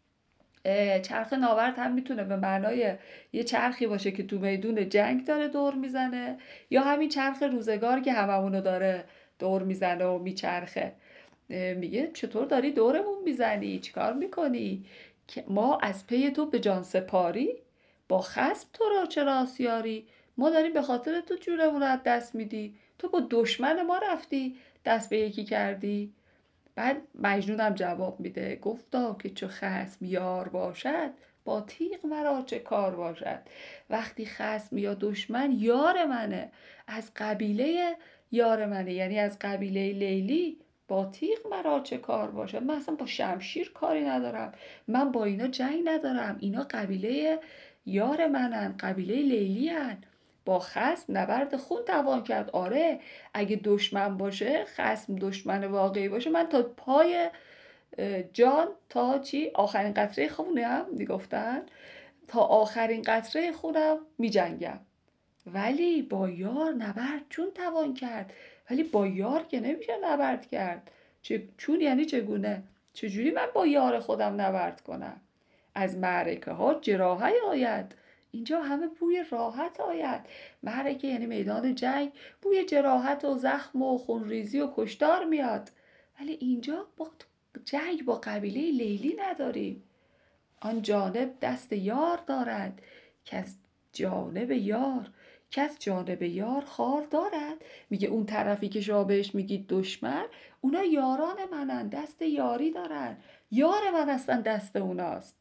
چرخ ناورد هم میتونه به معنای یه چرخی باشه که تو میدون جنگ داره دور میزنه، یا همین چرخ روزگار که هممونو داره دور میزنه و میچرخه. میگه چطور داری دورمون میزنی؟ چیکار میکنی؟ که ما از پی تو به جان سپاری، با خصم تو را چرا آسیاری؟ ما داریم به خاطر تو جونمون رو از دست میدی، تو با دشمن ما رفتی دست به یکی کردی. بعد مجنونم جواب میده، گفتا که چو خصم یار باشد، با تیغ مرا چه کار باشد. وقتی خصم یا دشمن یار منه، از قبیله یار منه، یعنی از قبیله لیلی، با تیغ مرا چه کار باشه؟ من اصلا با شمشیر کاری ندارم، من با اینا جنگ ندارم، اینا قبیله یار منن، قبیله لیلی هن. با خصم نبرد خون توان کرد. آره، اگه دشمن باشه، خصم دشمن واقعی باشه، من تا پای جان، تا چی آخرین قطره خونم میگفتن، تا آخرین قطره خونم میجنگم. ولی با یار نبرد چون توان کرد. ولی با یار که نمیشه نبرد کرد. چون یعنی چگونه؟ چجوری من با یار خودم نبرد کنم؟ از معرکه ها جراحت آید. اینجا همه بوی راحت آید. معرکه یعنی میدان جنگ، بوی جراحت و زخم و خونریزی و کشتار میاد. ولی اینجا با جنگ با قبیله لیلی نداریم. آن جانب دست یار دارد که از جانب یار خار دارد. میگه اون طرفی که شما بهش میگید دشمن، اونا یاران منن، دست یاری دارن، یار من هستن، دست اوناست.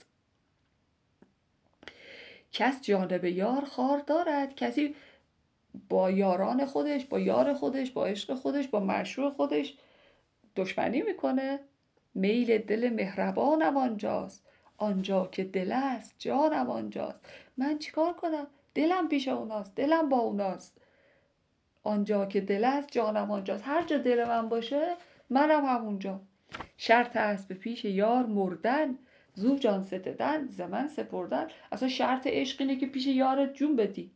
کس جانب یار خار دارد. کسی با یاران خودش، با یار خودش، با عشق خودش، با معشوق خودش دشمنی میکنه؟ میل دل مهربانم آنجاست، آنجا که دل است جانم آنجاست. من چیکار کنم؟ دلم پیش اوناست، دلم با اوناست. آنجا که دل است جانم آنجاست. هر جا دل من باشه، منم همونجا. شرط است به پیش یار مردن، زو جان ستدن ز من سپردن. اصلا شرط عشق اینه که پیش یارت جون بدی.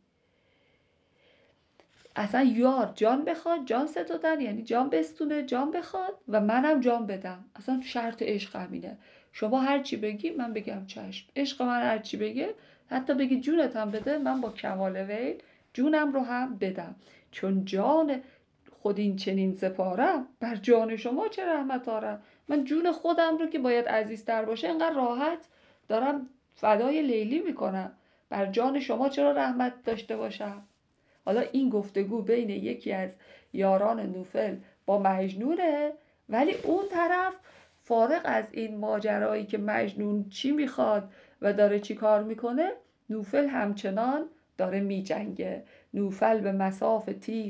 اصلا یار جان بخواد، جان ستودن یعنی جان بستونه، جان بخواد و منم جان بدم. اصلا شرط عشق همینه. شما هر چی بگی من بگم چشم. عشق من هر چی بگه، حتی بگی جونت هم بده، من با کمال ویل جونم رو هم بدم. چون جان خود این چنین سپارم، بر جان شما چه رحمت آرم. من جون خودم رو که باید عزیزتر باشه اینقدر راحت دارم فدای لیلی میکنم، بر جان شما چرا رحمت داشته باشم؟ حالا این گفتگو بین یکی از یاران نوفل با مجنونه، ولی اون طرف فارغ از این ماجرایی که مجنون چی میخواد و داره چی کار میکنه، نوفل همچنان داره میجنگه. نوفل به مساف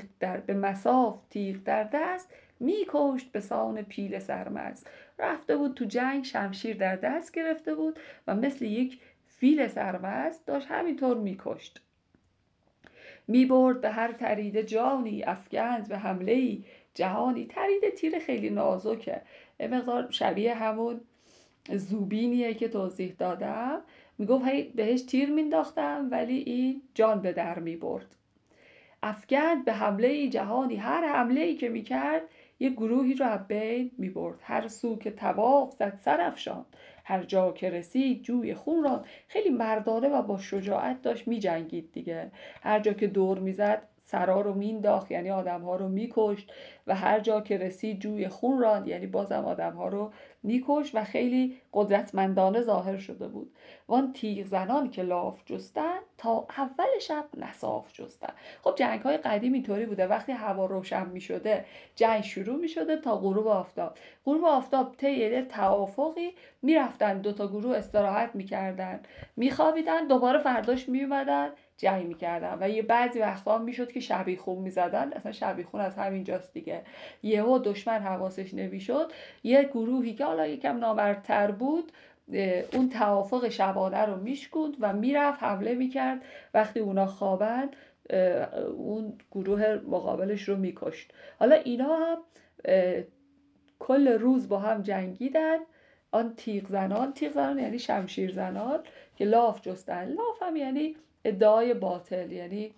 تیغ در دست، میکشت به سان پیل سرمست. رفته بود تو جنگ، شمشیر در دست گرفته بود و مثل یک فیل سرمست داشت همینطور میکشت. میبرد به هر تریده جانی، افگند به حمله‌ای جهانی. تریده تیر خیلی نازکه، مقدار شبیه همون زوبینیه که توضیح دادم. میگفت بهش تیر مینداختم ولی این جان به در میبرد. افگند به حمله جهانی، هر حمله‌ای که میکرد یه گروهی رو از بین میبرد. هر سو که طواف زد سر افشاند، هر جا که رسید جوی خون راند. خیلی مردانه و با شجاعت داشت میجنگید دیگه. هر جا که دور میزد سرا رو مینداخت، یعنی آدمها رو میکشت، و هر جا که رسید جوی خون راند، یعنی بازم آدمها رو میکشت و خیلی قدرتمندانه ظاهر شده بود. وان تیغ زنان که لاف جستن، تا اول شب نصاف جستن. خب جنگ های قدیم اینطوری بوده، وقتی هوا روشن می شده جنگ شروع می شده تا غروب آفتاب. غروب آفتاب طی توافقی می رفتن، دوتا گروه استراحت می کردن، می خوابیدن، دوباره فرداش می اومدن جنگ می کردن. و یه بعضی وقتا می شد که شبیخون می زدن. اصلا شبیخون از همین جاست دیگه. یهو دشمن حواسش نمی شد، یه گروهی که حالا یکم نامردتر بود اون توافق شبانه رو میشکوند و میرفت حمله میکرد. وقتی اونا خوابن اون گروه مقابلش رو میکشت. حالا اینا هم کل روز با هم جنگیدن. آن تیغ زنان یعنی شمشیر زنان که لاف جستن. لاف هم یعنی ادعای باطل، یعنی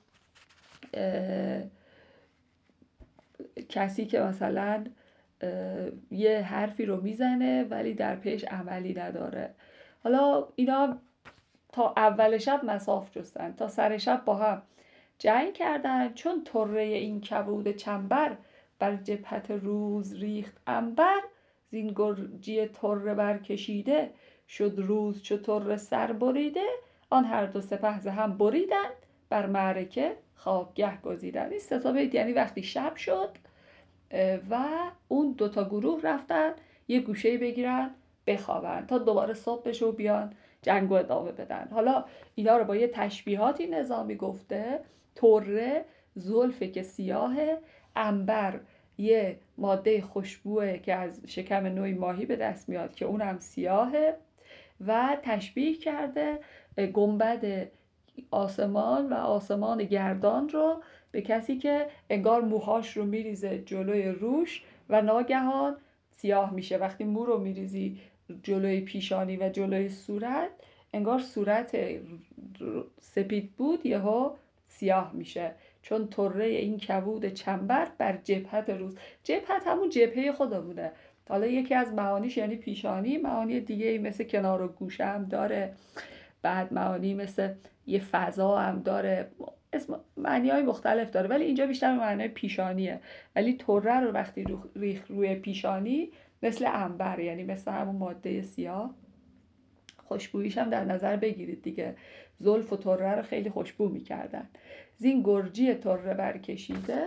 کسی که مثلا یه حرفی رو میزنه ولی در پیش عملی نداره. حالا اینا تا اول شب مساف جستن، تا سر شب با هم جنگ کردن. چون طره این کبود چنبر، بر جبهت روز ریخت عنبر. زین گرجی طره برکشیده، شد روز چو طره سر بریده. آن هر دو سپه ز هم بریدند، بر معرکه خوابگه گزیدند. این سه تا بیت یعنی وقتی شب شد و اون دوتا گروه رفتن یه گوشه بگیرن بخوابن تا دوباره صبح بشه و بیان جنگو ادامه بدن. حالا اینا رو با یه تشبیهاتی نظامی گفته. طره زلفه که سیاهه، عنبر یه ماده خوشبوه که از شکم نوعی ماهی به دست میاد که اونم سیاهه و تشبیه کرده گنبد آسمان و آسمان گردان رو به کسی که انگار موهاش رو میریزه جلوی روش و ناگهان سیاه میشه. وقتی مو رو میریزی جلوی پیشانی و جلوی صورت، انگار صورت سپید بود یهو سیاه میشه، چون طره این کبود چنبر بر جبهت روز. جبهت همون جبهه خودمونه. حالا یکی از معانیش یعنی پیشانی، معانی دیگه مثل کنار و گوشه هم داره، بعد معانی مثل یه فضا هم داره، اسم معنی های مختلف داره، ولی اینجا بیشتر معنی پیشانیه. ولی طره رو وقتی ریخ روی پیشانی مثل عنبر، یعنی مثل همون ماده سیاه. خوشبوییش هم در نظر بگیرید دیگه، زلف و طره رو خیلی خوشبو میکردن. زین گرجی طره برکشیده.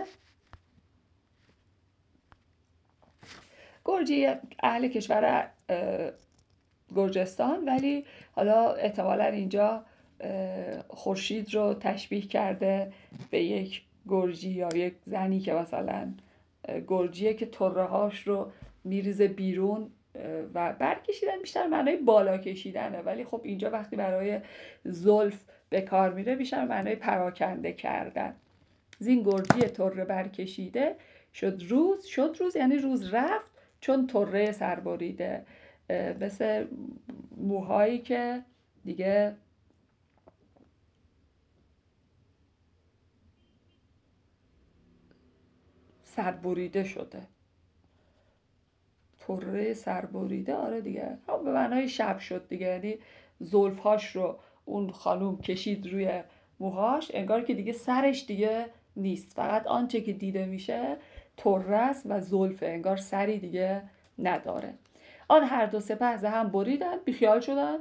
گرجی اهل کشور گرجستان، ولی حالا احتمالا اینجا خورشید رو تشبیه کرده به یک گرجی یا یک زنی که مثلا گرجیه که طره هاش رو میریزه بیرون و برکشیدن بیشتر معنای بالا کشیدنه، ولی خب اینجا وقتی برای زلف به کار میره بیشتر معنای پراکنده کردن. زین گرجی طره برکشیده شد روز یعنی روز رفت چون طره سر بریده، مثل موهایی که دیگه سربریده شده. طره سربریده، آره دیگه، به معنای شب شد دیگه، یعنی زلفهاش رو اون خانوم کشید روی موهاش، انگار که دیگه سرش دیگه نیست، فقط آنچه که دیده میشه طره است و زلفه، انگار سری دیگه نداره. آن هر دو سپه ز هم بریدن، بیخیال شدن،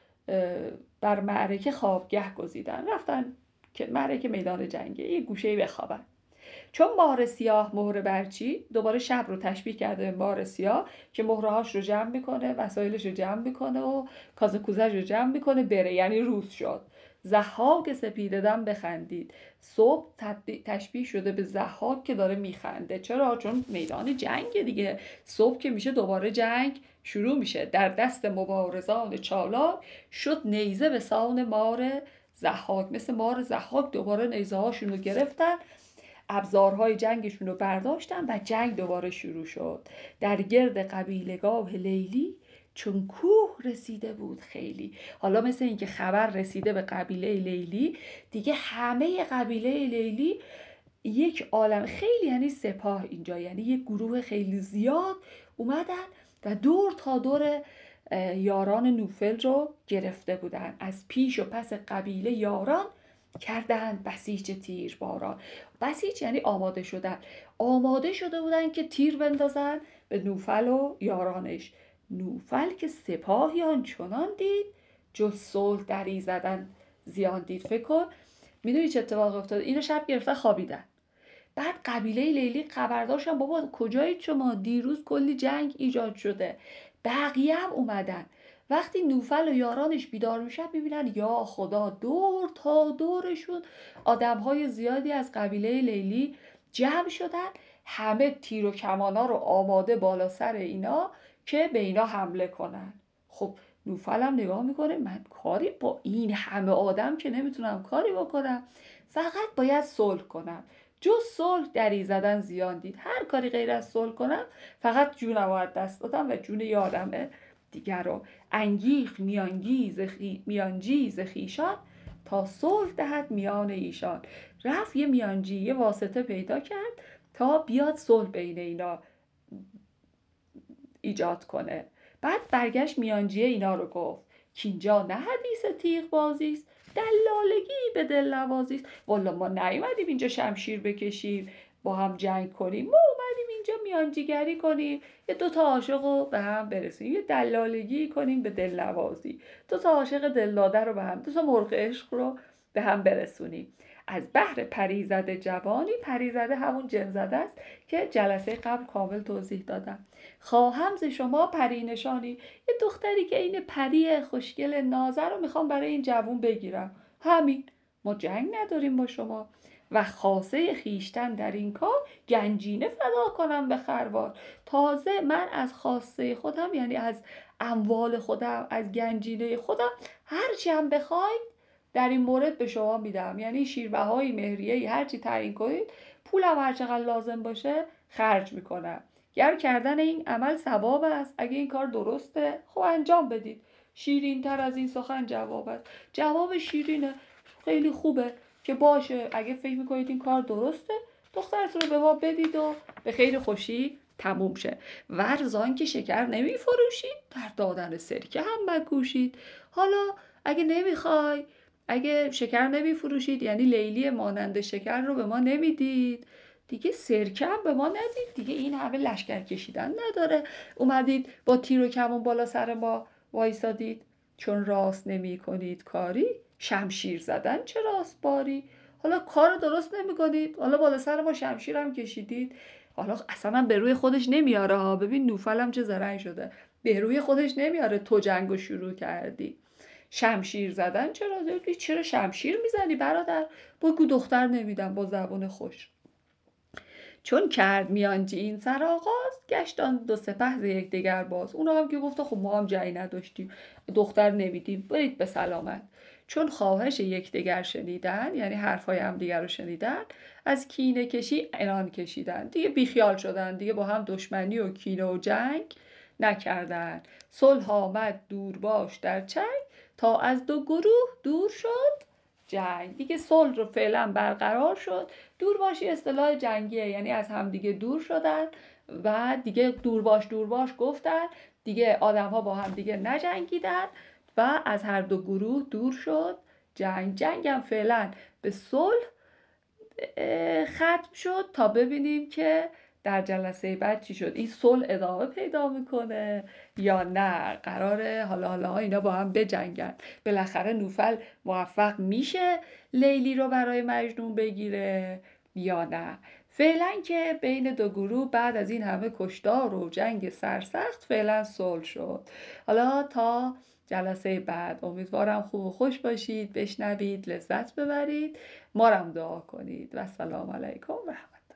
بر معرکه خوابگه گزیدن، رفتن که معرکه میدان جنگه، یه گوشه‌ای بخوابن. چون مار سیاه مهره برچی، دوباره شب رو تشبیه کرده به مار سیاه که مهرهاش رو جمع میکنه، وسایلش رو جمع میکنه و کازه کوزش رو جمع میکنه بره، یعنی روز شد. ضحاک سپیده دم بخندید. صبح تشبیه شده به ضحاک که داره میخنده. چرا؟ چون میدان جنگ دیگه، صبح که میشه دوباره جنگ شروع میشه. در دست مبارزان چالاک شد نیزه به سان مار ضحاک. مثل مار ضحاک دوباره نیزه هاشون رو گرفتن، ابزارهای جنگشون رو برداشتن و جنگ دوباره شروع شد. در گرد قبیلگاه لیلی چون کوه رسیده بود خیلی. حالا مثل اینکه خبر رسیده به قبیله لیلی دیگه، همه قبیله لیلی یک عالم، خیلی یعنی سپاه اینجا، یعنی یک گروه خیلی زیاد اومدن و دور تا دور یاران نوفل رو گرفته بودن. از پیش و پس قبیله یاران کردند بسیج تیر باران. بسیج یعنی آماده شدن، آماده شده بودن که تیر بندازن به نوفل و یارانش. نوفل که سپاهی آنچنان دید، جز صلح دری زدن زیان دید. فکر کن، میدونی چه اتفاق افتاد؟ اینو شب گرفتن خوابیدن، بعد قبیله لیلی خبر داشتن بابا کجایید شما، دیروز کلی جنگ ایجاد شده. بقیه هم اومدن. وقتی نوفل و یارانش بیدار میشن میبینن یا خدا دور تا دورشون آدمهای زیادی از قبیله لیلی جمع شدن، همه تیر و کمانا رو آماده بالا سر اینا که به اینا حمله کنن. خب نوفل هم نگاه میکنه، من کاری با این همه آدم که نمیتونم کاری بکنم، فقط باید صلح کنم. جز صلح دری زدن زیان دید. هر کاری غیر از صلح کنم فقط جونم رو از دست دادم و جون یه آدم دیگر رو. انگیخت میانجیز خویشان تا صلح دهد میان ایشان. رفت یه میانجی، یه واسطه پیدا کرد تا بیاد صلح بین اینا ایجاد کنه. بعد برگشت میانجی اینا رو گفت که اینجا نه حدیث تیغ بازیست، دلالگی به دل نوازیست. والا ما نیومدیم اینجا شمشیر بکشیم با هم جنگ کنیم، ما اومدیم اینجا میانجیگری کنیم، یه دوتا عاشق رو به هم برسونیم، یه دلالگی کنیم به دل نوازی، دوتا عاشق دلداده رو به هم، دوتا مرغ عشق رو به هم برسونیم. از بحر پریزده جوانی، پریزده همون جنزده است که جلسه قبل کامل توضیح دادم. خواهم ز شما پری نشانی، یه دختری که این پری خوشگل نازه رو میخوام برای این جوون بگیرم. همین، ما جنگ نداریم با شما. و خاصه خیشتن در این کار گنجینه فدا کنم به خروار. تازه من از خاصه خودم، یعنی از اموال خودم، از گنجینه خودم، هرچی هم بخواید در این مورد به شما میدم. یعنی شیربهای مهریه هرچی تعیین کنید، پولم هر چقدر لازم باشه خرج میکنم. گر کردن این عمل ثواب است، اگه این کار درسته خب انجام بدید. شیرین تر از این سخن جواب است. جواب شیرینه، خیلی خوبه که باشه. اگه فکر میکنید این کار درسته، دخترتون رو به ما بدید و به خیر خوشی تموم شه. ورزان که شکر نمیفروشید، در دادن سرکه هم مکوشید. حالا اگه نمیخوای، اگه شکر نمیفروشید، یعنی لیلی مانند شکر رو به ما نمیدید، دیگه سرکه هم به ما ندید. دیگه این همه لشکر کشیدن نداره اومدید با تیر و کمان بالا سر ما وایسادید. چون راست نمی کنید کاری، شمشیر زدن چه راست باری. حالا کار درست نمی کنید، حالا بالا سر ما شمشیر هم کشیدید. حالا اصلا به روی خودش نمیاره ها. ببین نوفلم چه زرنگ شده، به روی خودش نمیاره تو جنگو شروع کردی. شمشیر زدن چرا شمشیر میزنی برادر؟ بگو دختر نمیدم با زبان خوش. چون کرد میانجی این سرآغاز، گشتان دو سپه ز یکدیگر باز. اونا هم که گفت خب ما هم جایی نداشتیم، دختر نمیدیم، برید به سلامت. چون خواهش یکدیگر شنیدن، یعنی حرفای هم دیگر رو شنیدن، از کینه کشی عنان کشیدن. دیگه بیخیال شدن، دیگه با هم دشمنی و کینه و جنگ نکردن. صلح آمد دور باش در چنگ، تا از دو گروه دور شد جنگ. دیگه صلح رو فعلا برقرار شد. دور باشی اصطلاح جنگیه، یعنی از همدیگه دور شدن و دیگه دور باش گفتن. دیگه آدم ها با هم دیگه نجنگیدن و از هر دو گروه دور شد جنگ. جنگم فعلا به صلح ختم شد تا ببینیم که در جلسه بعد چی شد. این صلح ادامه پیدا میکنه یا نه قراره حالا اینا با هم بجنگن. بالاخره نوفل موفق میشه لیلی رو برای مجنون بگیره یا نه. فعلا که بین دو گروه بعد از این همه کشتار و جنگ سرسخت فعلا صلح شد. حالا تا جلسه بعد امیدوارم خوب و خوش باشید، بشنوید، لذت ببرید، ما رو هم دعا کنید و السلام علیکم و رحمت.